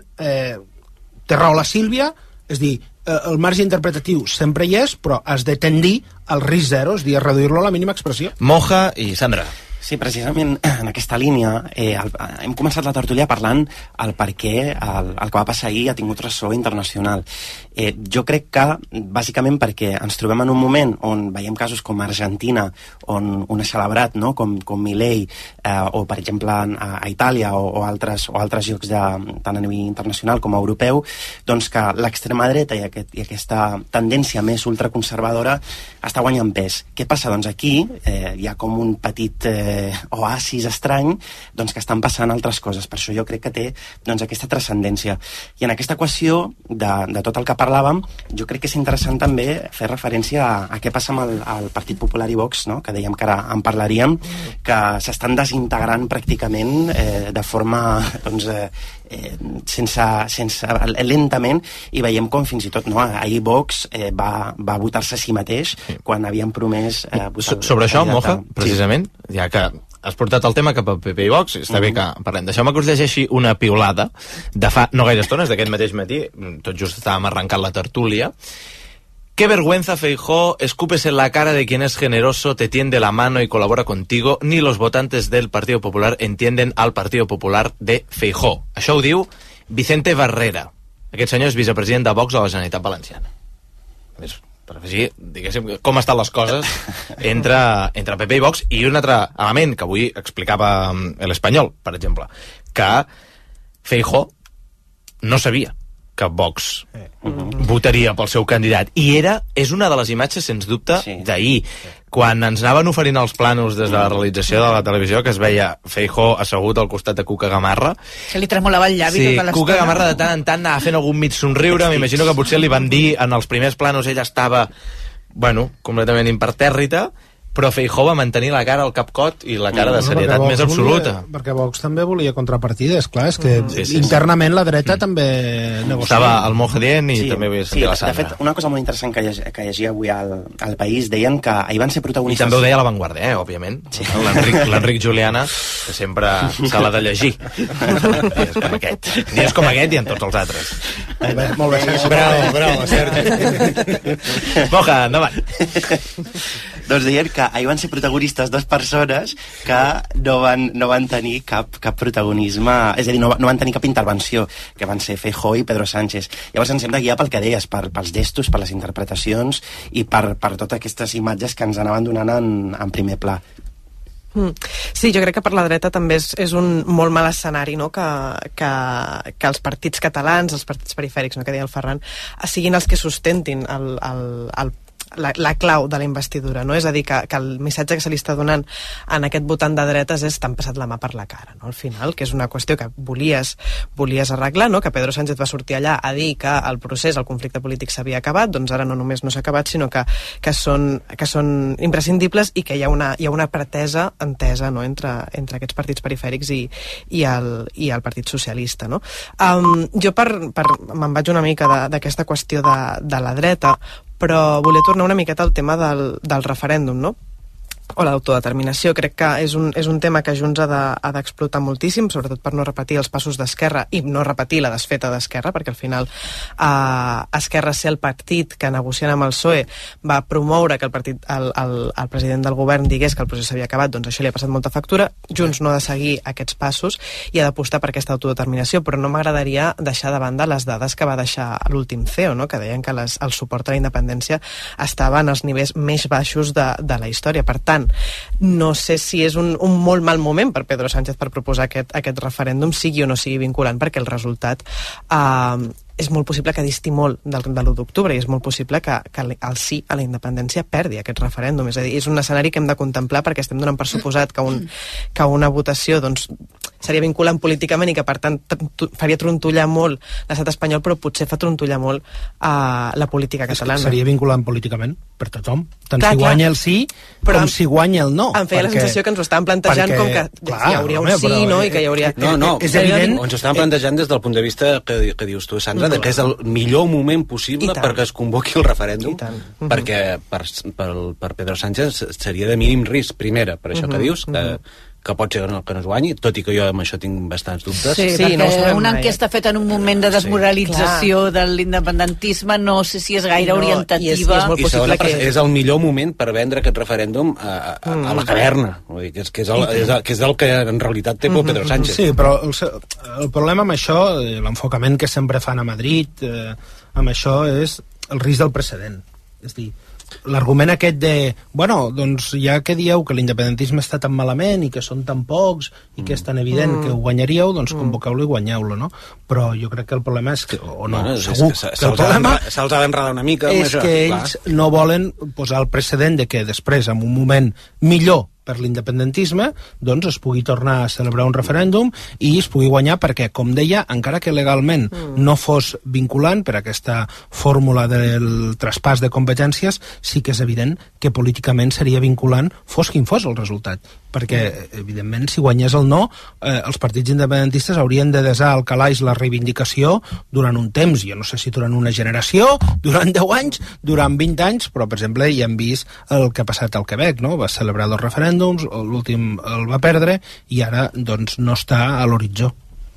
té raó la Sílvia, és dir, el marge interpretatiu sempre hi és, però has de tendir al risc zero, és dir, a reduir-lo a la mínima expressió. Moja i Sandra. Sí, precisament en aquesta línia hem començat la tertúlia parlant el per què el que va passar ahir ha tingut ressò internacional. Jo crec que, bàsicament, perquè ens trobem en un moment on veiem casos com Argentina, on un ha celebrat, no? com Milei, o, per exemple, a Itàlia o altres llocs tant a nivell internacional com europeu, doncs que l'extrema dreta i aquesta tendència més ultraconservadora està guanyant pes. Què passa? Doncs aquí hi ha com un petit oasis estrany, doncs que estan passant altres coses. Per això jo crec que té doncs, aquesta transcendència. I en aquesta equació de tot el que parlàvem, jo crec que és interessant també fer referència a què passa amb el Partit Popular i Vox, no? Que dèiem que ara en parlaríem, que s'estan desintegrant pràcticament de forma doncs, lentament, i veiem com fins i tot ahir Vox va votar-se a si mateix quan havien promès votar. Sobre això, Moja, precisament, ja que has portat el tema cap a PP i Vox, està bé que parlem. Deixeu-me que us llegeixi una piulada de fa no gaire estones, d'aquest mateix matí, tot just estàvem arrencant la tertúlia. Qué vergüenza, Feijóo, escupes en la cara de quien es generoso, te tiende la mano y colabora contigo, ni los votantes del Partido Popular entienden al Partido Popular de Feijóo. Això ho diu Vicente Barrera. Aquest senyor és vicepresident de Vox a la Generalitat Valenciana. Per afegir, diguéssim, com estan les coses entre PP i Vox. I un altre element que avui explicava l'Espanyol, per exemple, que Feijóo no sabia que Vox votaria pel seu candidat. I és una de les imatges, sens dubte, d'ahir. Quan ens anaven oferint els plànols des de la realització de la televisió, que es veia Feijóo assegut al costat de Cuca Gamarra. Que li tremolava el llavi tota l'estona. Cuca Gamarra de tant en tant anava fent algun mig somriure. M'imagino que potser li van dir, en els primers plànols ella estava, completament impertèrrita, però Feijóo va mantenir la cara al capcot i la cara de serietat més absoluta. Perquè Vox també volia contrapartides, clar, és que internament la dreta també negociava. Estava al Mojadien i també havia sentit la Sandra. De fet, una cosa molt interessant que llegia avui al País, deien que ahir van ser protagonistes... I també ho deia La Vanguardia, òbviament. Sí. L'Enric Juliana, que sempre se l'ha de llegir. Dies com aquest i en tots els altres. Molt bé. Bravo, Sergi. Moja, endavant. Doncs deien que ahir van ser protagonistes dues persones que no van tenir cap protagonisme, és a dir, no van tenir cap intervenció, que van ser Feijóo i Pedro Sánchez. Llavors ens hem de guiar pel que deies, pels gestos, per les interpretacions i per totes aquestes imatges que ens anaven donant en primer pla. Sí, jo crec que per la dreta també és un molt mal escenari, no? que els partits catalans, els partits perifèrics, no? que deia el Ferran, siguin els que sustentin la clau de la investidura, no? És a dir, que el missatge que se li està donant en aquest votant de dretes és t'han passat la mà per la cara, no? Al final, que és una qüestió que volies arreglar, no? Que Pedro Sánchez va sortir allà a dir que el procés, el conflicte polític s'havia acabat, doncs ara no només no s'ha acabat, sinó que són imprescindibles i que hi ha una pretesa entesa, no? entre aquests partits perifèrics i el Partit Socialista, no? Jo me'n vaig una mica d'aquesta qüestió de la dreta, però volia tornar una miqueta al tema del referèndum, no? O l'autodeterminació. Crec que és un tema que Junts ha d'explotar moltíssim, sobretot per no repetir els passos d'Esquerra i no repetir la desfeta d'Esquerra, perquè al final Esquerra, ser el partit que negociant amb el PSOE va promoure que el president del govern digués que el procés s'havia acabat, doncs això li ha passat molta factura. Junts no ha de seguir aquests passos i ha d'apostar per aquesta autodeterminació, però no m'agradaria deixar de banda les dades que va deixar l'últim CEO, no? Que deien que el suport a la independència estava en els nivells més baixos de la història. Per tant, no sé si és un molt mal moment per Pedro Sánchez per proposar aquest referèndum, sigui o no sigui vinculant, perquè el resultat és molt possible que disti molt de l'1 d'octubre i és molt possible que el sí a la independència perdi aquest referèndum. És a dir, és un escenari que hem de contemplar perquè estem donant per suposat que una votació doncs, seria vinculant políticament i que per tant faria trontollar molt l'estat espanyol, però potser fa trontollar molt la política catalana. Seria vinculant políticament per tothom, tant si guanya el sí com si guanya el no. Em feia la sensació que ens ho estaven plantejant com que hi hauria un sí, no? I que hi hauria... No, és evident. Ens ho estaven plantejant des del punt de vista que dius tu, Sandra, que és el millor moment possible perquè es convoqui el referèndum, perquè per Pedro Sánchez seria de mínim risc, primera, per això que dius, que pot ser que no es guanyi, tot i que jo amb això tinc bastants dubtes. Sí, perquè una enquesta feta en un moment de desmoralització de l'independentisme no sé si és gaire orientativa. I segona, és el millor moment per vendre aquest referèndum a la caverna, vull dir, que és el que en realitat té por Pedro Sánchez. Sí, però el problema amb això, l'enfocament que sempre fan a Madrid, amb això és el risc del precedent. És a dir, l'argument aquest de, bueno, doncs ja que dieu que l'independentisme està tan malament i que són tan pocs i que és tan evident que ho guanyaríeu, doncs convoqueu-lo i guanyeu-lo, no? Però jo crec que el problema és que, o no, segur que el problema se'ls ha d'enredar una mica és que ells no volen posar el precedent de que després, en un moment millor per l'independentisme, doncs es pugui tornar a celebrar un referèndum i es pugui guanyar perquè, com deia, encara que legalment no fos vinculant per aquesta fórmula del traspàs de competències, sí que és evident que políticament seria vinculant fos quin fos el resultat. Perquè, evidentment, si guanyés el no, els partits independentistes haurien de desar al calaix la reivindicació durant un temps, jo no sé si durant una generació, durant 10 anys, durant 20 anys, però, per exemple, ja hem vist el que ha passat al Quebec, no? Va celebrar 2 referèndums, l'últim el va perdre i ara, doncs, no està a l'horitzó.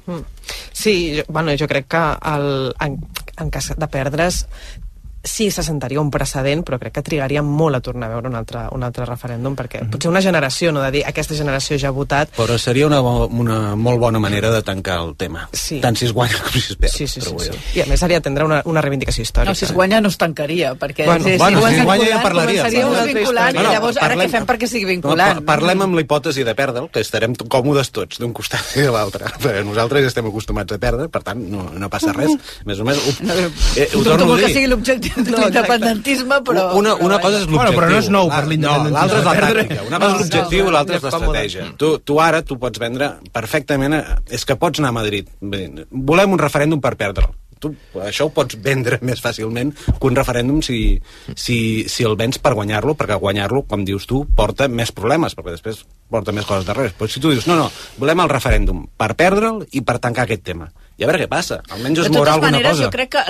Sí, jo crec que en cas de perdre's sí se sentaria un precedent, però crec que trigaria molt a tornar a veure un altre referèndum, perquè potser una generació, no de dir aquesta generació ja ha votat... Però seria una molt bona manera de tancar el tema, tant si es guanya com si es perd. Sí. I a més seria atendre una reivindicació històrica. No, si es guanya no es tancaria, perquè si guanya ja parlaria. Seria vinculant, i llavors ara què fem perquè sigui vinculant? Parlem amb la hipòtesi de perdre'l, que estarem còmodes tots d'un costat i de l'altre. Nosaltres estem acostumats a perdre, per tant no passa res. Més o menys ho torno a dir. Que sigui l'objectiu de l'independentisme, però... Una cosa és l'objectiu. Però no és nou per l'independentisme. L'altra és la tàctica. Una cosa és l'objectiu i l'altra és l'estratègia. Tu ara tu pots vendre perfectament... És que pots anar a Madrid. Volem un referèndum per perdre'l. tu això ho pots vendre més fàcilment que un referèndum si el vens per guanyar-lo, perquè guanyar-lo, com dius tu, porta més problemes, perquè després porta més coses darrere. Però si tu dius, no, volem el referèndum per perdre'l i per tancar aquest tema, i a veure què passa, almenys es mourà alguna cosa. De totes maneres, jo crec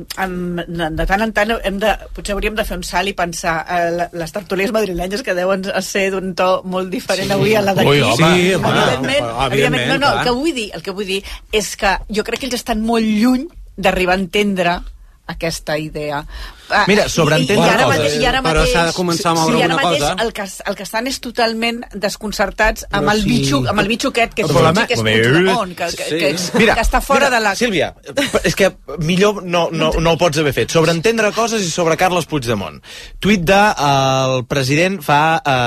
que de tant en tant potser hauríem de fer un salt i pensar les tertúlies madrilenyes que deuen ser d'un to molt diferent avui a la d'aquí. Sí, evidentment. No, el que vull dir és que jo crec que ells estan molt lluny d'arribar a entendre aquesta idea. Mira, sobreentendre coses. Però s'ha de començar a moure alguna cosa. El que estan és totalment desconcertats amb el bitxo aquest, que és Puigdemont, que està fora de la... Sílvia, és que millor no ho pots haver fet. Sobreentendre coses i sobre Carles Puigdemont. Tuit del president fa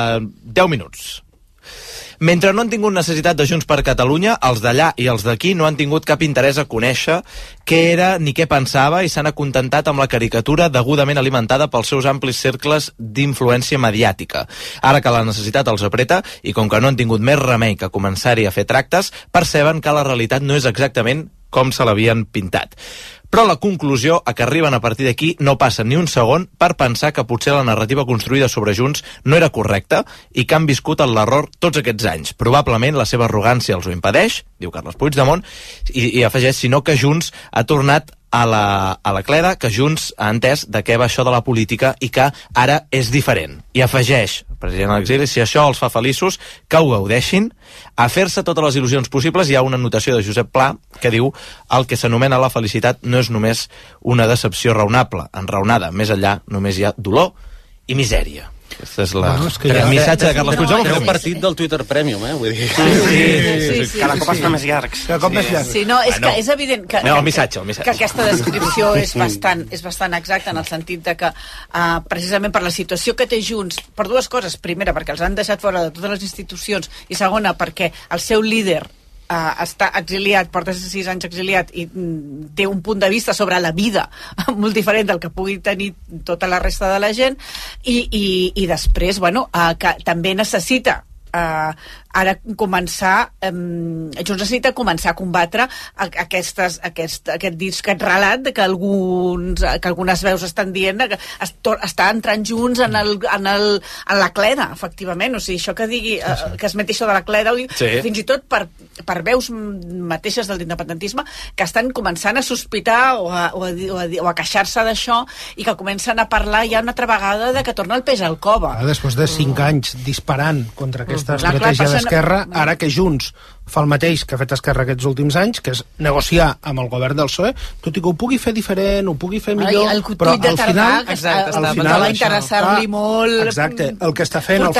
10 minuts. Mentre no han tingut necessitat de Junts per Catalunya, els d'allà i els d'aquí no han tingut cap interès a conèixer què era ni què pensava i s'han acontentat amb la caricatura degudament alimentada pels seus amplis cercles d'influència mediàtica. Ara que la necessitat els apreta i com que no han tingut més remei que començar-hi a fer tractes, perceben que la realitat no és exactament com se l'havien pintat. Però la conclusió a que arriben a partir d'aquí no passa ni un segon per pensar que potser la narrativa construïda sobre Junts no era correcta i que han viscut en l'error tots aquests anys. Probablement la seva arrogància els ho impedeix, diu Carles Puigdemont, i afegeix, sinó que Junts ha tornat a la cleda, que Junts ha entès de què va això de la política i que ara és diferent. I afegeix, el president a l'exili, si això els fa feliços, que ho gaudeixin. A fer-se totes les il·lusions possibles hi ha una anotació de Josep Pla que diu el que s'anomena la felicitat no és només una decepció raonable, enraonada. Més enllà només hi ha dolor i misèria. Aquesta és el missatge de Carles Puigdemont. És el partit del Twitter Premium, vull dir. Sí. Cada cop està més llargs. Sí, no, és que és evident que aquesta descripció és bastant exacta en el sentit de que precisament per la situació que té Junts, per dues coses. Primera, perquè els han deixat fora de totes les institucions, i segona, perquè el seu líder està exiliat, porta 6 anys exiliat i té un punt de vista sobre la vida molt diferent del que pugui tenir tota la resta de la gent i després, que també necessita ara començar Junts necessita començar a combatre aquest relat de que algunes veus estan dient que està entrant Junts en la cleda, efectivament, o sigui, això que digui que es meti això de la cleda, fins i tot per veus mateixes de l'independentisme que estan començant a sospitar o a queixar-se d'això i que comencen a parlar ja una altra vegada de que torna el peix al cove. Després de 5 anys disparant contra aquesta estratègia d'Esquerra, ara que Junts fa el mateix que ha fet Esquerra aquests últims anys, que és negociar amb el govern del PSOE, tot i que ho pugui fer diferent, ho pugui fer millor, però al final va interessar-li molt. Exacte, el que està fent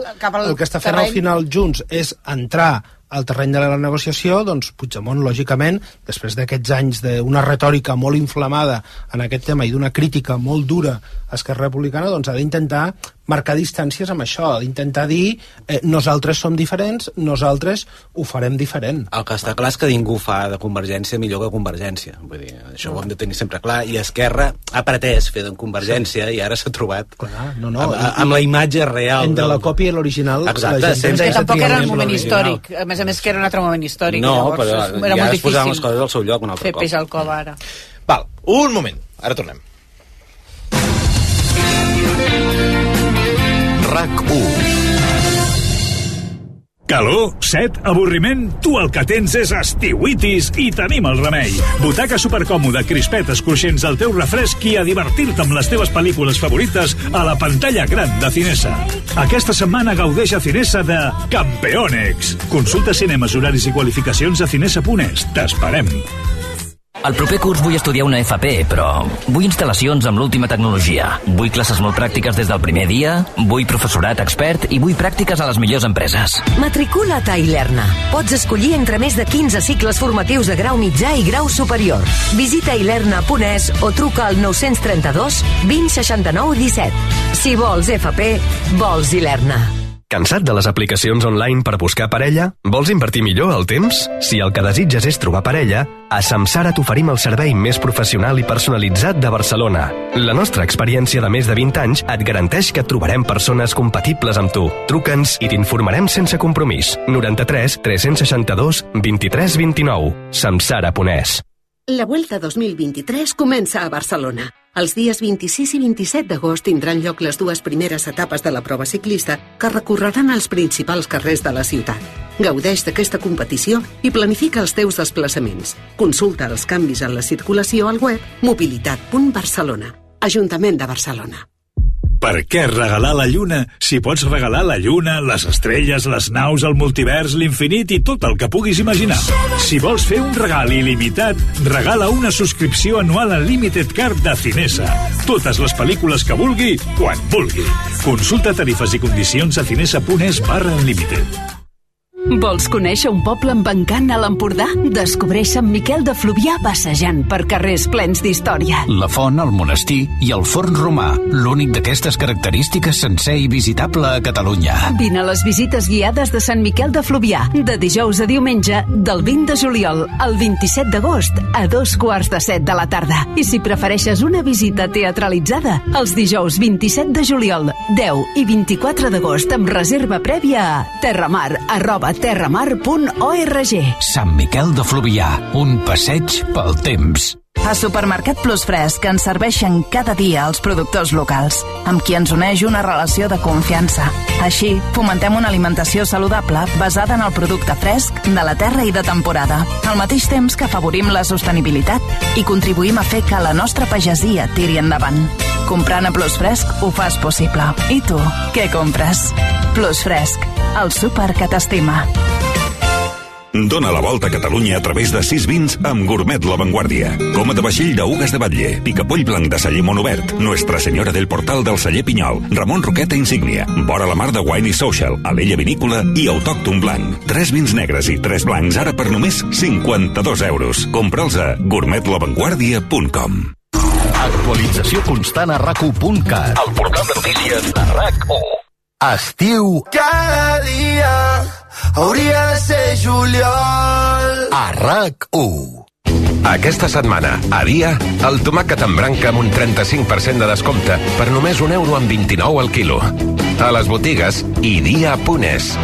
al final Junts és entrar al terreny de la negociació, doncs Puigdemont, lògicament, després d'aquests anys d'una retòrica molt inflamada en aquest tema i d'una crítica molt dura a Esquerra Republicana, doncs ha d'intentar marcar distàncies amb això, ha d'intentar dir nosaltres som diferents, nosaltres ho farem diferent. El que està clar és que ningú fa de Convergència millor que Convergència. Vull dir, això ho hem de tenir sempre clar, i Esquerra ha pretès fer de Convergència i ara s'ha trobat amb la imatge real. Entre la còpia i l'original. Exacte. Tampoc era un moment històric. A més que era un altre moment històric. No, però ja es posaven les coses al seu lloc un altre cop. Fer peix al cove ara. Val, un moment, ara tornem. RAC1. Calor, set, avorriment, tu el que tens és estiuitis i tenim el remei. Butaca supercòmoda, crispetes cruixents al teu refresc i a divertir-te amb les teves pel·lícules favorites a la pantalla gran de Cinesa. Aquesta setmana gaudeix a Cinesa de Campeonex. Consulta cinemes, horaris i qualificacions a cinesa.es. T'esperem. El proper curs vull estudiar una FP, però vull instal·lacions amb l'última tecnologia. Vull classes molt pràctiques des del primer dia, vull professorat expert i vull pràctiques a les millors empreses. Matricula't a Ilerna. Pots escollir entre més de 15 cicles formatius de grau mitjà i grau superior. Visita ilerna.es o truca al 932 20 69 17. Si vols FP, vols Ilerna. Cansat de les aplicacions online per buscar parella? Vols invertir millor el temps? Si el que desitges és trobar parella, a Samsara t'oferim el servei més professional i personalitzat de Barcelona. La nostra experiència de més de 20 anys et garanteix que trobarem persones compatibles amb tu. Truca'ns i t'informarem sense compromís. 93 362 23 29. Samsara.es. La Vuelta 2023 comença a Barcelona. Els dies 26 i 27 d'agost tindran lloc les dues primeres etapes de la prova ciclista que recorreran els principals carrers de la ciutat. Gaudeix d'aquesta competició i planifica els teus desplaçaments. Consulta els canvis en la circulació al web mobilitat.barcelona. Ajuntament de Barcelona. Per què regalar la lluna si pots regalar la lluna, les estrelles, les naus, el multivers, l'infinit i tot el que puguis imaginar? Si vols fer un regal il·limitat, regala una subscripció anual al Limited Card de Cinesa. Totes les pel·lícules que vulgui, quan vulgui. Consulta tarifes i condicions a cinesa.es/Unlimited. Vols conèixer un poble amb encant a l'Empordà? Descobreix Sant Miquel de Fluvià passejant per carrers plens d'història. La font, el monestir i el forn romà, l'únic d'aquestes característiques sencer i visitable a Catalunya. Vine a les visites guiades de Sant Miquel de Fluvià, de dijous a diumenge, del 20 de juliol al 27 d'agost, a 2:15 de la tarda. I si prefereixes una visita teatralitzada, els dijous 27 de juliol, 10 i 24 d'agost amb reserva prèvia a terramar@terramar.org. Sant Miquel de Fluvià, un passeig pel temps. A Supermercat Plus Fresc ens serveixen cada dia els productors locals, amb qui ens uneix una relació de confiança. Així, fomentem una alimentació saludable basada en el producte fresc, de la terra i de temporada, al mateix temps que afavorim la sostenibilitat i contribuïm a fer que la nostra pagesia tiri endavant. Comprant a Plus Fresc ho fas possible. I tu, què compres? Plus Fresc, el súper que t'estima. Dóna la volta a Catalunya a través de 6 vins amb Gourmet La Vanguardia. Coma de vaixell d'Ugues de Batlle, picapoll blanc de celler Monobert, Nuestra Senyora del Portal del celler Pinyol, Ramon Roqueta Insígnia, Vora la Mar de Wine i Social, Alella Vinícola i Autòcton Blanc. 3 vins negres i 3 blancs ara per només 52 euros. Compra'ls a gourmetlavanguardia.com. Actualització constant a RAC1.cat. El portal de notícies de RAC1. Estiu cada dia hauria de ser juliol a RAC1. Aquesta setmana, a Dia, el tomàquet en branca amb un 35% de descompte per només €1,29 al quilo. A les botigues i dia.es.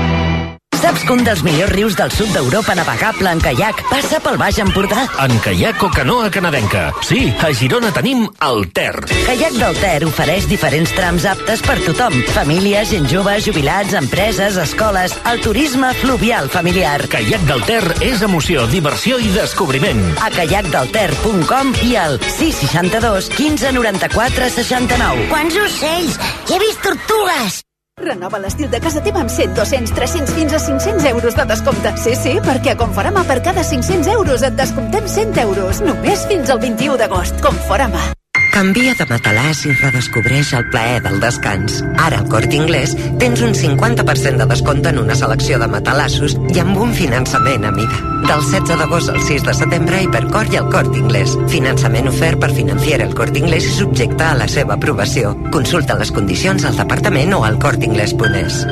Saps que un dels millors rius del sud d'Europa navegable en caiac passa pel Baix Empordà? En caiac o canoa canadenca. Sí, a Girona tenim el Ter. Caiac del Ter ofereix diferents trams aptes per tothom. Famílies, gent jove, jubilats, empreses, escoles, el turisme fluvial familiar. Caiac del Ter és emoció, diversió i descobriment. A caiacdelter.com i al 662 15 94 69. Quants ocells! He vist tortugues! Renova l'estil de casa teva amb 100, 200, 300, fins a 500 euros de descompte. Sí, perquè a Conforama per cada 500 euros et descomptem 100 euros. Només fins al 21 d'agost. Conforama. Canvia de matalàs i redescobreix el plaer del descans. Ara al Corte Inglés tens un 50% de descompte en una selecció de matalassos i amb un finançament a mida. Del 16 d'agost al 6 de setembre, Hipercor i el Corte Inglés. Finançament ofert per Financiera el Corte Inglés i subjecte a la seva aprovació. Consulta les condicions al departament o al corteinglés.es.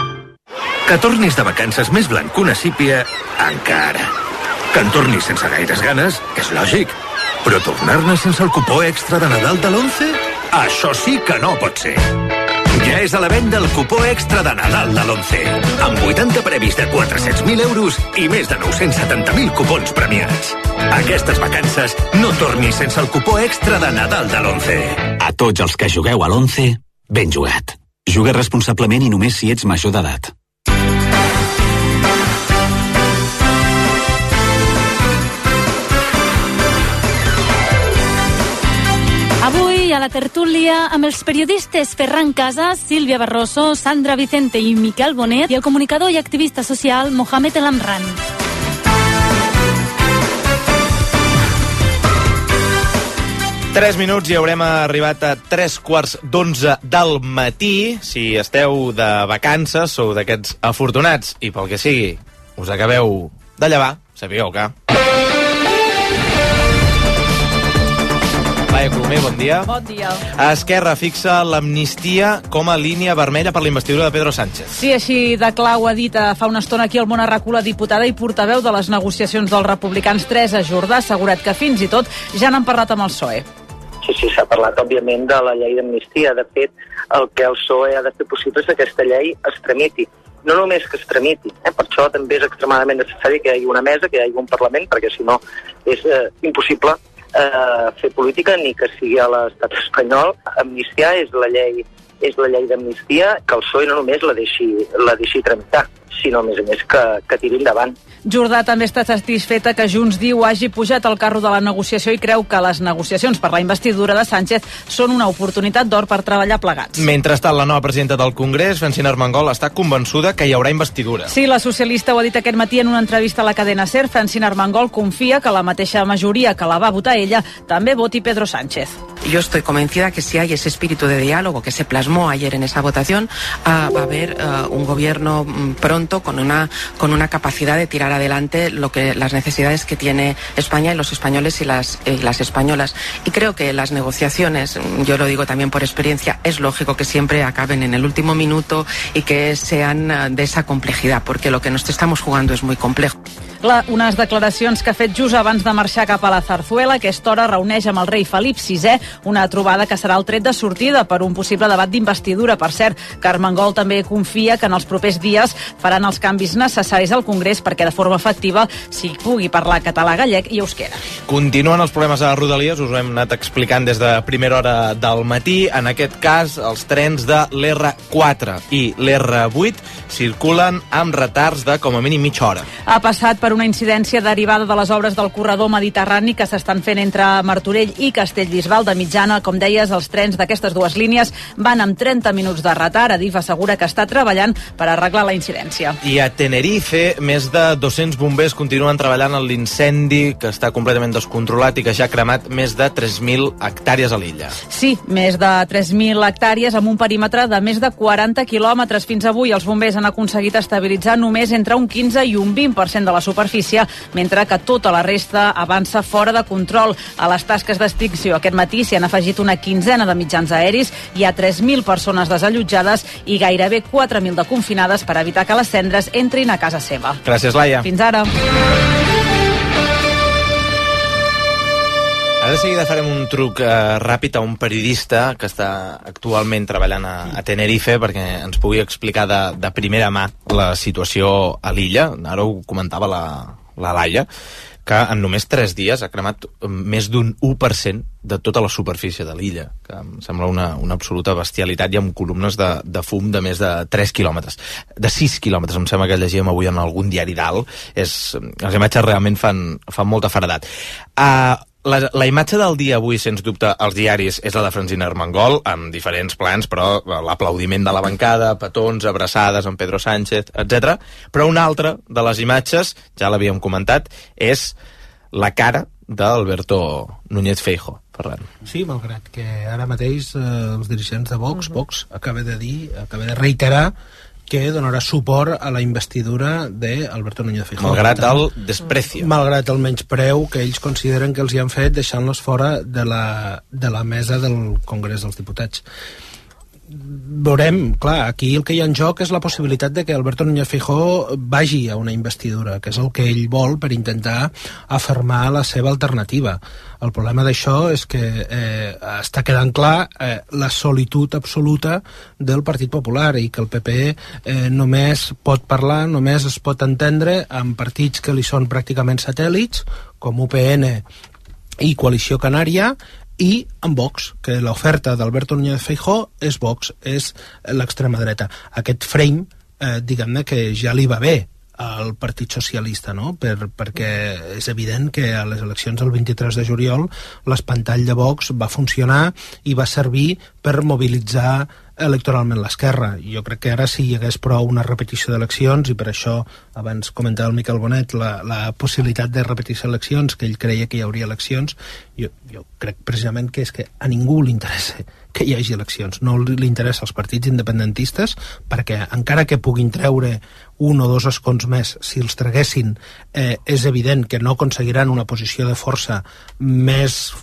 Que tornis de vacances més blanc que una sípia, encara. Que en tornis sense gaires ganes, és lògic. Però tornar-ne sense el cupó extra de Nadal de l'11? Això sí que no pot ser. Ja és a la venda el cupó extra de Nadal de l'11, amb 80 premis de 400.000 euros i més de 970.000 cupons premiats. Aquestes vacances no tornis sense el cupó extra de Nadal de l'11. A tots els que jugueu a l'11, ben jugat. Juga responsablement i només si ets major d'edat. Avui a la tertúlia amb els periodistes Ferran Casas, Sílvia Barroso, Sandra Vicente i Miquel Bonet i el comunicador i activista social Mohamed El Amran. Tres minuts i haurem arribat a 3:15 del matí. Si esteu de vacances, sou d'aquests afortunats i pel que sigui us acabeu de llevar, sapigueu que... Laia Colomer, bon dia. Bon dia. Esquerra fixa l'amnistia com a línia vermella per la investidura de Pedro Sánchez. Sí, així de clar ho ha dit fa una estona aquí al Món Arracú la diputada i portaveu de les negociacions dels republicans, Teresa Jordà, ha assegurat que fins i tot ja n'han parlat amb el PSOE. Sí, s'ha parlat, òbviament, de la llei d'amnistia. De fet, el que el PSOE ha de fer possible és que aquesta llei es tramiti. no només que es tramiti, per això també és extremadament necessari que hi hagi una mesa, que hi hagi un Parlament, perquè si no és impossible fer política ni que sigui a l'estat espanyol. Amnistia és la llei d'amnistia, que el PSOE no només la deixi tramitar, sinó, a més que tiri endavant. Jordà també està satisfeta que Junts diu hagi pujat al carro de la negociació i creu que les negociacions per la investidura de Sánchez són una oportunitat d'or per treballar plegats. Mentrestant, la nova presidenta del Congrés, Francina Armengol, està convençuda que hi haurà investidura. Sí, la socialista ho ha dit aquest matí en una entrevista a la cadena SER. Francina Armengol confia que la mateixa majoria que la va votar ella també voti Pedro Sánchez. Yo estoy convencida que si hay ese espíritu de diálogo que se plasmó ayer en esa votación, va a haber un gobierno pronto con una capacidad de tirar adelante las necesidades que tiene España y los españoles y las españolas. Y creo que las negociaciones, yo lo digo también por experiencia, es lógico que siempre acaben en el último minuto y que sean de esa complejidad, porque lo que nos estamos jugando es muy complejo. Unes declaracions que ha fet just abans de marxar cap a la Zarzuela. A aquesta hora reuneix amb el rei Felip VI, una trobada que serà el tret de sortida per un possible debat d'investidura. Per cert, que Armengol també confia que en els propers dies faran els canvis necessaris al Congrés perquè de forma efectiva s'hi pugui parlar català, gallec i euskera. Continuen els problemes a Rodalies, us ho hem anat explicant des de primera hora del matí. En aquest cas, els trens de l'R4 i l'R8 circulen amb retards de com a mínim mitja hora. Ha passat per una incidència derivada de les obres del corredor mediterrani que s'estan fent entre Martorell i Castellbisbal. De mitjana, com deies, els trens d'aquestes dues línies van amb 30 minuts de retard. Adif assegura que està treballant per arreglar la incidència. I a Tenerife, més de 200 bombers continuen treballant en l'incendi que està completament descontrolat i que ja ha cremat més de 3.000 hectàrees a l'illa. Sí, més de 3.000 hectàrees amb un perímetre de més de 40 quilòmetres. Fins avui els bombers han aconseguit estabilitzar només entre un 15 i un 20% de la superfície, mentre que tota la resta avança fora de control. A les tasques d'extinció aquest matí s'hi han afegit una quinzena de mitjans aeris, hi ha 3.000 persones desallotjades i gairebé 4.000 de confinades per evitar que les cendres entrin a casa seva. Gràcies, Laia. Fins ara. Ara de seguida farem un truc ràpid a un periodista que està actualment treballant a Tenerife perquè ens pugui explicar de primera mà la situació a l'illa. Ara ho comentava la Laia, que en només 3 dies ha cremat més d'un 1% de tota la superfície de l'illa, que em sembla una absoluta bestialitat, i amb columnes de fum de més de 3 quilòmetres. De 6 quilòmetres, em sembla que llegíem avui en algun diari dalt. Les imatges realment fan molta feredat. La imatge del dia avui, sens dubte, als diaris és la de Francina Armengol, amb diferents plans, però l'aplaudiment de la bancada, petons, abraçades amb Pedro Sánchez, etc. Però una altra de les imatges, ja l'havíem comentat, és la cara d'Alberto Núñez Feijóo. Ferran. Sí, malgrat que ara mateix els dirigents de Vox acaba de reiterar que donarà suport a la investidura d'Alberto Núñez Feijóo. Malgrat el desprecio. Malgrat el menyspreu que ells consideren que els hi han fet deixant-los fora de la mesa del Congrés dels Diputats. Veurem, clar, aquí el que hi ha en joc és la possibilitat de que Alberto Núñez Feijóo vagi a una investidura, que és el que ell vol per intentar afermar la seva alternativa. El problema d'això és que està quedant clar la solitud absoluta del Partit Popular i que el PP només pot parlar, només es pot entendre amb partits que li són pràcticament satèl·lits, com UPN i Coalició Canària, i amb Vox, que l'oferta d'Alberto Núñez Feijóo és Vox, és l'extrema dreta. Aquest frame, diguem-ne que ja li va bé al Partit Socialista, no? Perquè és evident que a les eleccions del 23 de juliol l'espantall de Vox va funcionar i va servir per mobilitzar electoralment l'esquerra. Jo crec que ara si hi hagués prou una repetició d'eleccions, i per això abans comentava el Miquel Bonet la possibilitat de repetició d'eleccions, que ell creia que hi hauria eleccions, jo crec precisament que és que a ningú li interessa que hi hagi eleccions, no li interessa als partits independentistes, perquè encara que puguin treure 1 o 2 escons més, si els traguessin és evident que no aconseguiran una posició de força més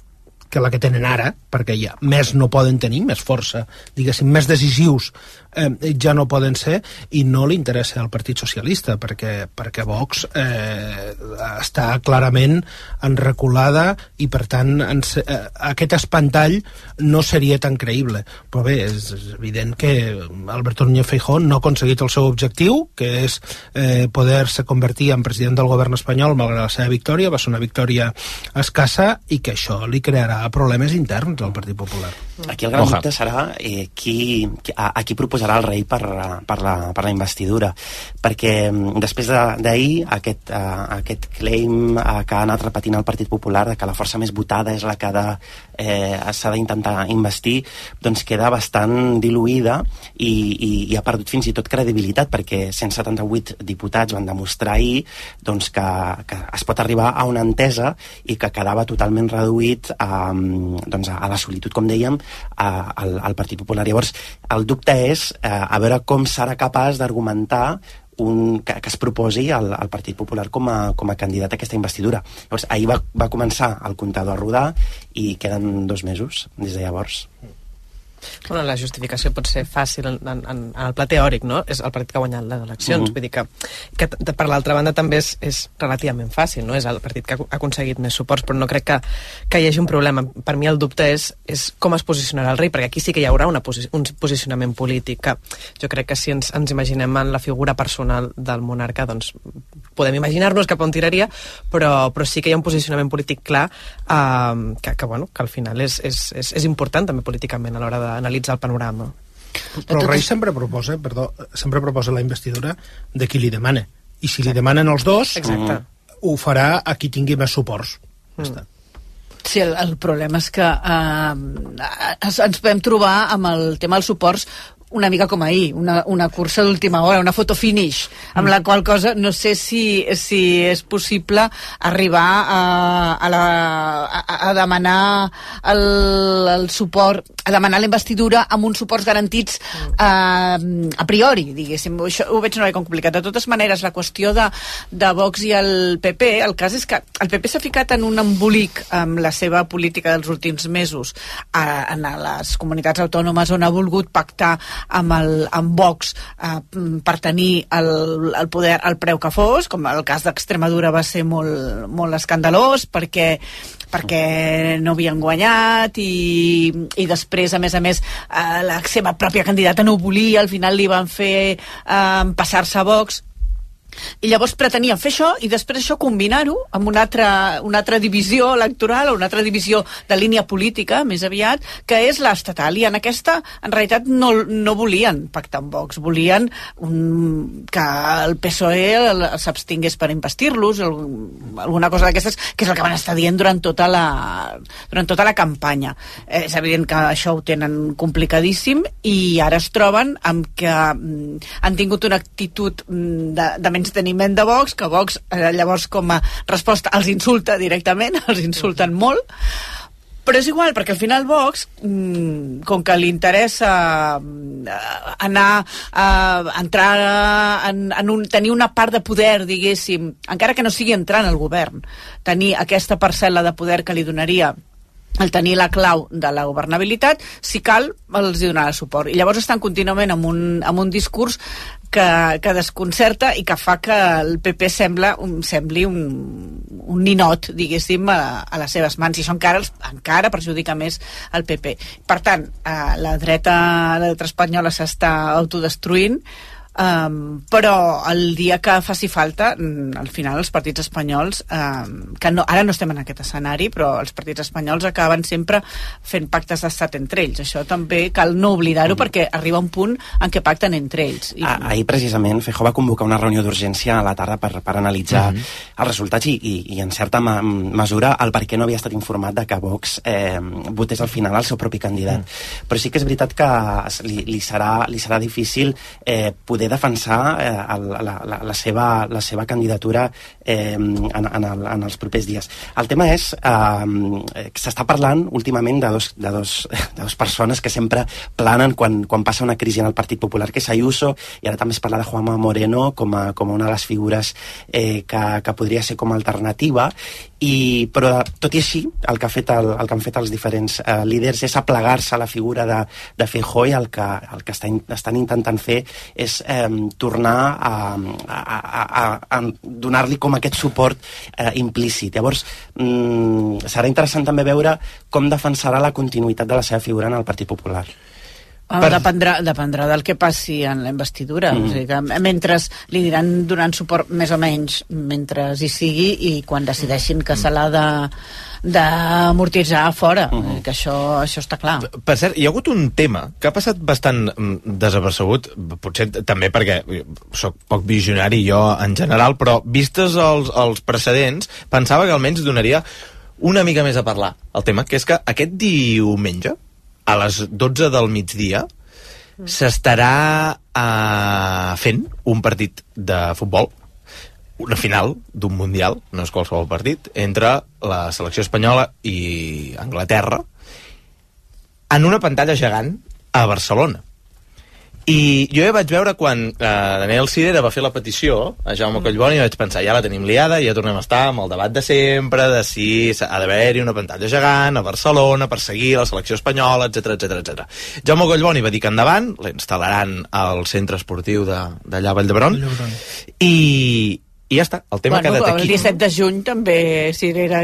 que la que tenen ara, perquè ja més no poden tenir, més força, diguéssim, més decisius ja no poden ser, i no li interessa al Partit Socialista, perquè Vox està clarament enreculada i, per tant, aquest espantall no seria tan creïble. Però bé, és evident que Alberto Núñez Feijóo no ha aconseguit el seu objectiu, que és poder-se convertir en president del govern espanyol malgrat la seva victòria. Va ser una victòria escassa i que això li crearà problemes interns al Partit Popular. Aquí el gran dubte serà a qui proposarà el rei per la investidura, perquè després d'ahir aquest claim que ha anat repetint el Partit Popular de que la força més votada és la que s'ha d'intentar investir, doncs queda bastant diluïda i ha perdut fins i tot credibilitat, perquè 178 diputats van demostrar ahir doncs, que es pot arribar a una entesa i que quedava totalment reduït a la solitud, com dèiem, al Partit Popular. Llavors, el dubte és a veure com serà capaç d'argumentar que es proposi al Partit Popular com a candidat a aquesta investidura. Llavors, ahir va començar el comptador a rodar i queden 2 mesos des de llavors. Bueno, la justificació pot ser fàcil en el pla teòric, no? És el partit que ha guanyat les eleccions. Vull dir que per l'altra banda també és relativament fàcil, no? És el partit que ha aconseguit més suports, però no crec que hi hagi un problema. Per mi el dubte és com es posicionarà el rei, perquè aquí sí que hi haurà un posicionament polític, que jo crec que si ens imaginem en la figura personal del monarca, doncs podem imaginar-nos cap on tiraria, però sí que hi ha un posicionament polític clar que al final és important també políticament a l'hora d'analitzar el panorama. Però el rei sempre proposa la investidura de qui li demana. I si li demanen els dos, ho farà a qui tingui més suports. Sí, el problema és que ens podem trobar amb el tema dels suports una mica com ahir, una cursa d'última hora, una foto finish, amb la qual cosa no sé si és possible arribar a demanar el suport, a demanar la investidura amb uns suports garantits a priori, diguéssim. Això ho veig una mica complicat. De totes maneres, la qüestió de Vox i el PP, el cas és que el PP s'ha ficat en un embolic amb la seva política dels últims mesos en les comunitats autònomes on ha volgut pactar amb Vox per tenir el poder al preu que fos, com el cas d'Extremadura va ser molt escandalós perquè no havien guanyat i després, a més, la seva pròpia candidata no ho volia, al final li van fer passar-se a Vox. I llavors pretenien fer això i després això combinar-ho amb una altra divisió electoral o una altra divisió de línia política, més aviat, que és l'estatal. I en aquesta, en realitat, no volien pactar amb Vox. Volien que el PSOE s'abstingués per investir-los, alguna cosa d'aquestes, que és el que van estar dient durant tota la campanya. És evident que això ho tenen complicadíssim i ara es troben amb que han tingut una actitud de menysteniment de Vox, que Vox llavors com a resposta els insulta directament, els insulten molt, però és igual, perquè al final Vox, com que li interessa tenir una part de poder, diguéssim, encara que no sigui entrar en el govern, tenir aquesta parcel·la de poder que li donaria el tenir la clau de la governabilitat, si cal, els donarà suport. I llavors estan contínuament amb un discurs que desconcerta i que fa que el PP sembli un ninot, diguéssim, a les seves mans, i això encara perjudica més el PP. Per tant, la dreta espanyola s'està autodestruint, però el dia que faci falta, al final els partits espanyols, que ara no estem en aquest escenari, però els partits espanyols acaben sempre fent pactes d'estat entre ells. Això també cal no oblidar-ho, perquè arriba un punt en què pacten entre ells. Ahir precisament Feijóo va convocar una reunió d'urgència a la tarda per analitzar els resultats i en certa mesura el per què no havia estat informat de que Vox votés al final el seu propi candidat. Però sí que és veritat que li serà difícil poder poder defensar la seva candidatura en els propers dies. El tema és que s'està parlant últimament de dos persones que sempre planen quan passa una crisi en el Partit Popular, que és Ayuso, i ara també es parla de Juanma Moreno com una de les figures que podria ser com a alternativa, però tot i així el que han fet els diferents líders és aplegar-se a la figura de Feijóo, i el que estan intentant fer és tornar a donar-li com aquest suport implícit. Llavors serà interessant també veure com defensarà la continuïtat de la seva figura en el Partit Popular. Dependrà del que passi en la investidura. O sigui que mentre li diran donant suport més o menys mentre hi sigui, i quan decideixin que se l'ha d'amortitzar fora, que això està clar. Per cert, hi ha hagut un tema que ha passat bastant desapercebut, potser també perquè soc poc visionari jo en general, però vistes els precedents pensava que almenys donaria una mica més a parlar el tema, que és que aquest diumenge a les 12 del migdia s'estarà fent un partit de futbol, una final d'un mundial, no és qualsevol partit, entre la selecció espanyola i Anglaterra, en una pantalla gegant a Barcelona. I jo ja vaig veure quan Daniel Sirera va fer la petició a Jaume Collboni, i vaig pensar, ja la tenim liada, ja tornem a estar amb el debat de sempre, de si ha d'haver-hi una pantalla gegant a Barcelona per seguir la selecció espanyola, etc. Jaume Collboni va dir que endavant, la instal·laran al centre esportiu d'allà a Vall d'Hebron, i ja està, el tema ha quedat aquí. El 17 de juny també Sirera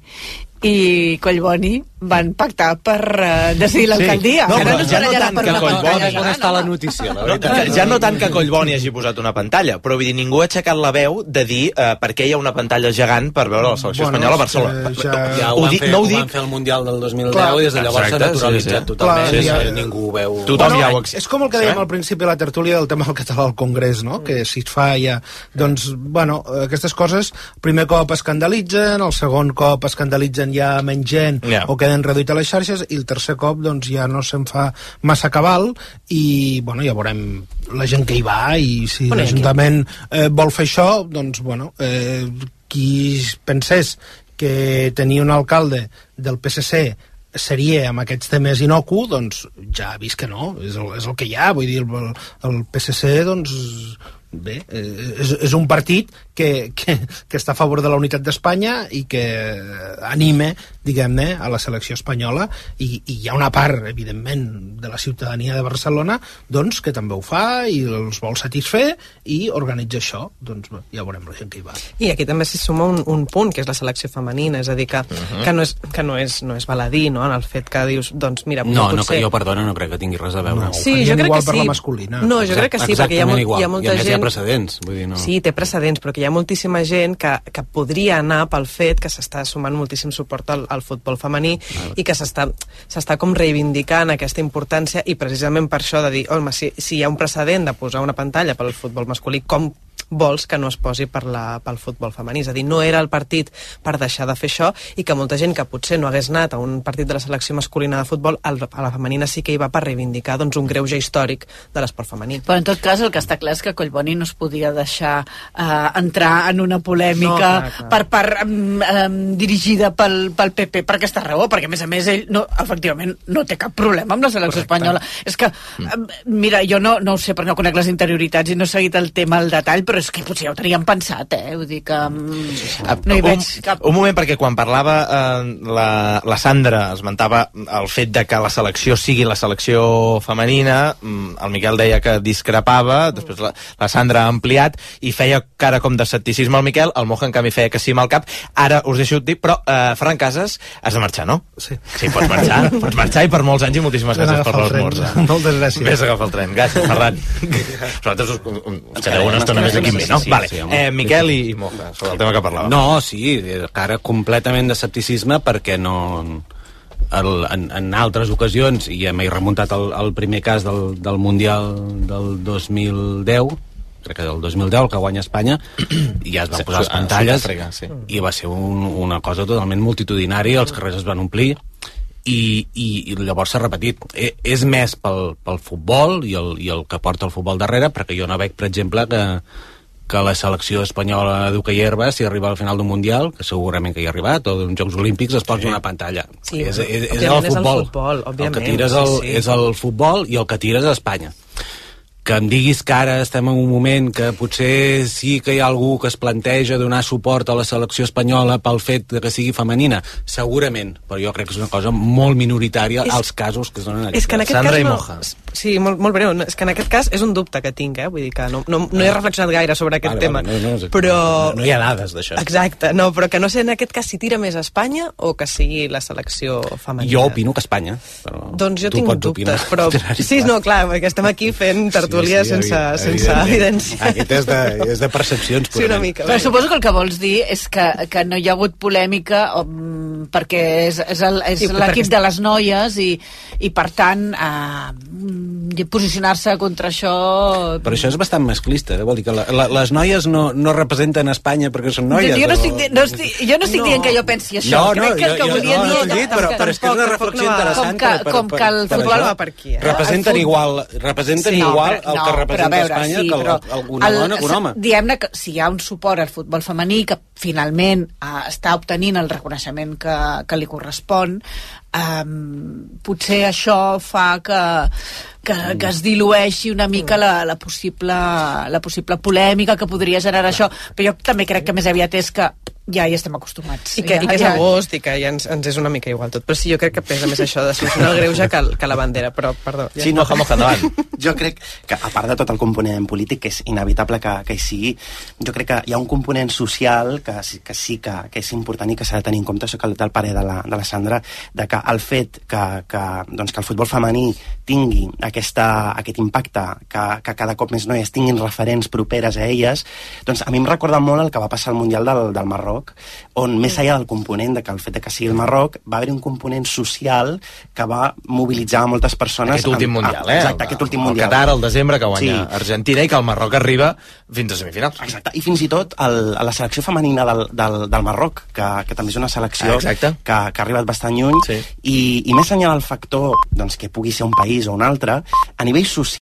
i Collboni van pactar per decidir l'alcaldia. No, ara no ja no tant que Collboni... On està la notícia, la veritat. Ja no tant que Collboni hagi posat una pantalla, però vull dir, ningú ha aixecat la veu de dir per què hi ha una pantalla gegant per veure la selecció espanyola a Barcelona. Ja ho van fer el Mundial del 2010 i des de llavors s'ha naturalitzat totalment. Ningú ho veu... És com el que dèiem al principi de la tertúlia del tema del català al Congrés, no? Que si es fa ja... Doncs, bueno, aquestes coses, primer cop escandalitzen, el segon cop escandalitzen ja menys gent o queden reduït a les xarxes, i el tercer cop doncs ja no se'n fa massa cabal, i bueno, ja veurem la gent que hi va, i si l'Ajuntament vol fer això, doncs bueno, qui pensés que tenir un alcalde del PSC seria amb aquests temes inocu, doncs ja ha vist que no, és el que hi ha. Vull dir, el PSC doncs bé, és un partit que està a favor de la unitat d'Espanya i que anime, diguem-ne, a la selecció espanyola, i hi ha una part, evidentment, de la ciutadania de Barcelona doncs que també ho fa i els vol satisfer i organitza això. Doncs ja veurem la gent que hi va. I aquí també s'hi suma un punt, que és la selecció femenina, és a dir, que no és baladí, no?, en el fet que dius, doncs mira... No, que jo, perdona, no crec que tingui res a veure. Sí, jo crec que sí. Per la masculina. No, jo crec que sí, perquè hi ha molta gent... Hi ha precedents, vull dir, no... Sí, té precedents, però que hi ha moltíssima gent que podria anar pel fet que s'està sumant moltíssim suport al futbol femení i que s'està com reivindicant aquesta importància, i precisament per això de dir, home, si hi ha un precedent de posar una pantalla pel futbol masculí, com vols que no es posi pel futbol femení? És a dir, no era el partit per deixar de fer això, i que molta gent que potser no hagués anat a un partit de la selecció masculina de futbol, a la femenina sí que hi va per reivindicar doncs, un greuge històric de l'esport femení. Però en tot cas el que està clar és que Collboni no es podia deixar entrar en una polèmica per part dirigida pel PP per aquesta raó, perquè a més ell efectivament no té cap problema amb la selecció espanyola. És que, mira, jo no ho sé perquè no conec les interioritats i no he seguit el tema al detall, però és que potser ja ho teníem pensat, vull dir que no hi veig cap... Un moment, perquè quan parlava la Sandra esmentava el fet de que la selecció sigui la selecció femenina, el Miquel deia que discrepava, després la Sandra ha ampliat i feia cara com d'escepticisme al Miquel, el Moja en canvi feia que sí amb el cap. Ara us deixo dir, però Ferran Casas, has de marxar, no? Sí, pots marxar, i per molts anys, i moltíssimes gràcies per l'esmorzar. Moltes gràcies. Vés a agafar el tren. Gràcies, Ferran. Vosaltres us quedeu una estona més aquí amb mi, no? Vale. Miquel i Moja, sobre el tema que parlàvem. No, sí, cara completament d'escepticisme, perquè no... En altres ocasions, i ja m'he remuntat al primer cas del Mundial del 2010, crec que del 2010, el que guanya Espanya, i ja es van posar les pantalles, i va ser una cosa totalment multitudinària, els carrers es van omplir, i llavors s'ha repetit. És més pel futbol i el que porta el futbol darrere, perquè jo no veig, per exemple, que la selecció espanyola d'hoquei herba, si arriba al final d'un Mundial, que segurament que hi ha arribat, o d'uns Jocs Olímpics, es posa una pantalla. Sí, és el futbol. El que tires és el futbol i el que tires és Espanya. Que em diguis que ara estem en un moment que potser sí que hi ha algú que es planteja donar suport a la selecció espanyola pel fet de que sigui femenina, segurament, però jo crec que és una cosa molt minoritària als casos que es donen en aquest cas. Sandra i Moja. Sí, molt breu. És que en aquest cas és un dubte que tinc, vull dir que no he reflexionat gaire sobre aquest tema. Però... No hi ha dades d'això. Exacte, no, però que no sé en aquest cas si tira més a Espanya o que sigui la selecció femenina. Jo opino que Espanya. Doncs jo tinc dubtes, però... Sí, no, clar, perquè estem aquí fent tertúlia sense evidència. Aquest és de percepcions. Sí, una mica. Però suposo que el que vols dir és que no hi ha hagut polèmica perquè és l'equip de les noies i per tant posicionar-se contra això... Però això és bastant masclista, vol dir que les noies no representen Espanya perquè són noies. Jo no estic dient que jo pensi això. No, però és que és una reflexió interessant. Com que el futbol va per aquí. Representen igual el que representa Espanya que una dona que un home. Diguem-ne que si hi ha un suport al futbol femení que finalment està obtenint el reconeixement que li correspon, potser això fa que es dilueixi una mica la possible polèmica que podria generar això, però jo també crec que més aviat és que ja hi estem acostumats. I que és agost i que ja ens és una mica igual tot. Però sí, jo crec que pesa més això de solucionar el greuge que la bandera. Però, perdó. Ja. Sí, moja, endavant. Jo crec que, a part de tot el component polític, que és inevitable que hi sigui, jo crec que hi ha un component social que sí que és important i que s'ha de tenir en compte, això que del parer de la Sandra, de que el fet que el futbol femení tingui aquest impacte, que cada cop més noies tinguin referents properes a elles, doncs a mi em recorda molt el que va passar al Mundial del Marroc, on més enllà del component de que el fet de que sigui el Marroc, va haver un component social que va mobilitzar moltes persones. Aquest últim Mundial, Exacte, aquest últim Mundial. El Qatar, el desembre, que guanya Argentina, i que el Marroc arriba fins a semifinals. Exacte, i fins i tot la selecció femenina del Marroc, que també és una selecció que ha arribat bastant lluny, i més enllà del factor que pugui ser un país o un altre, a nivell social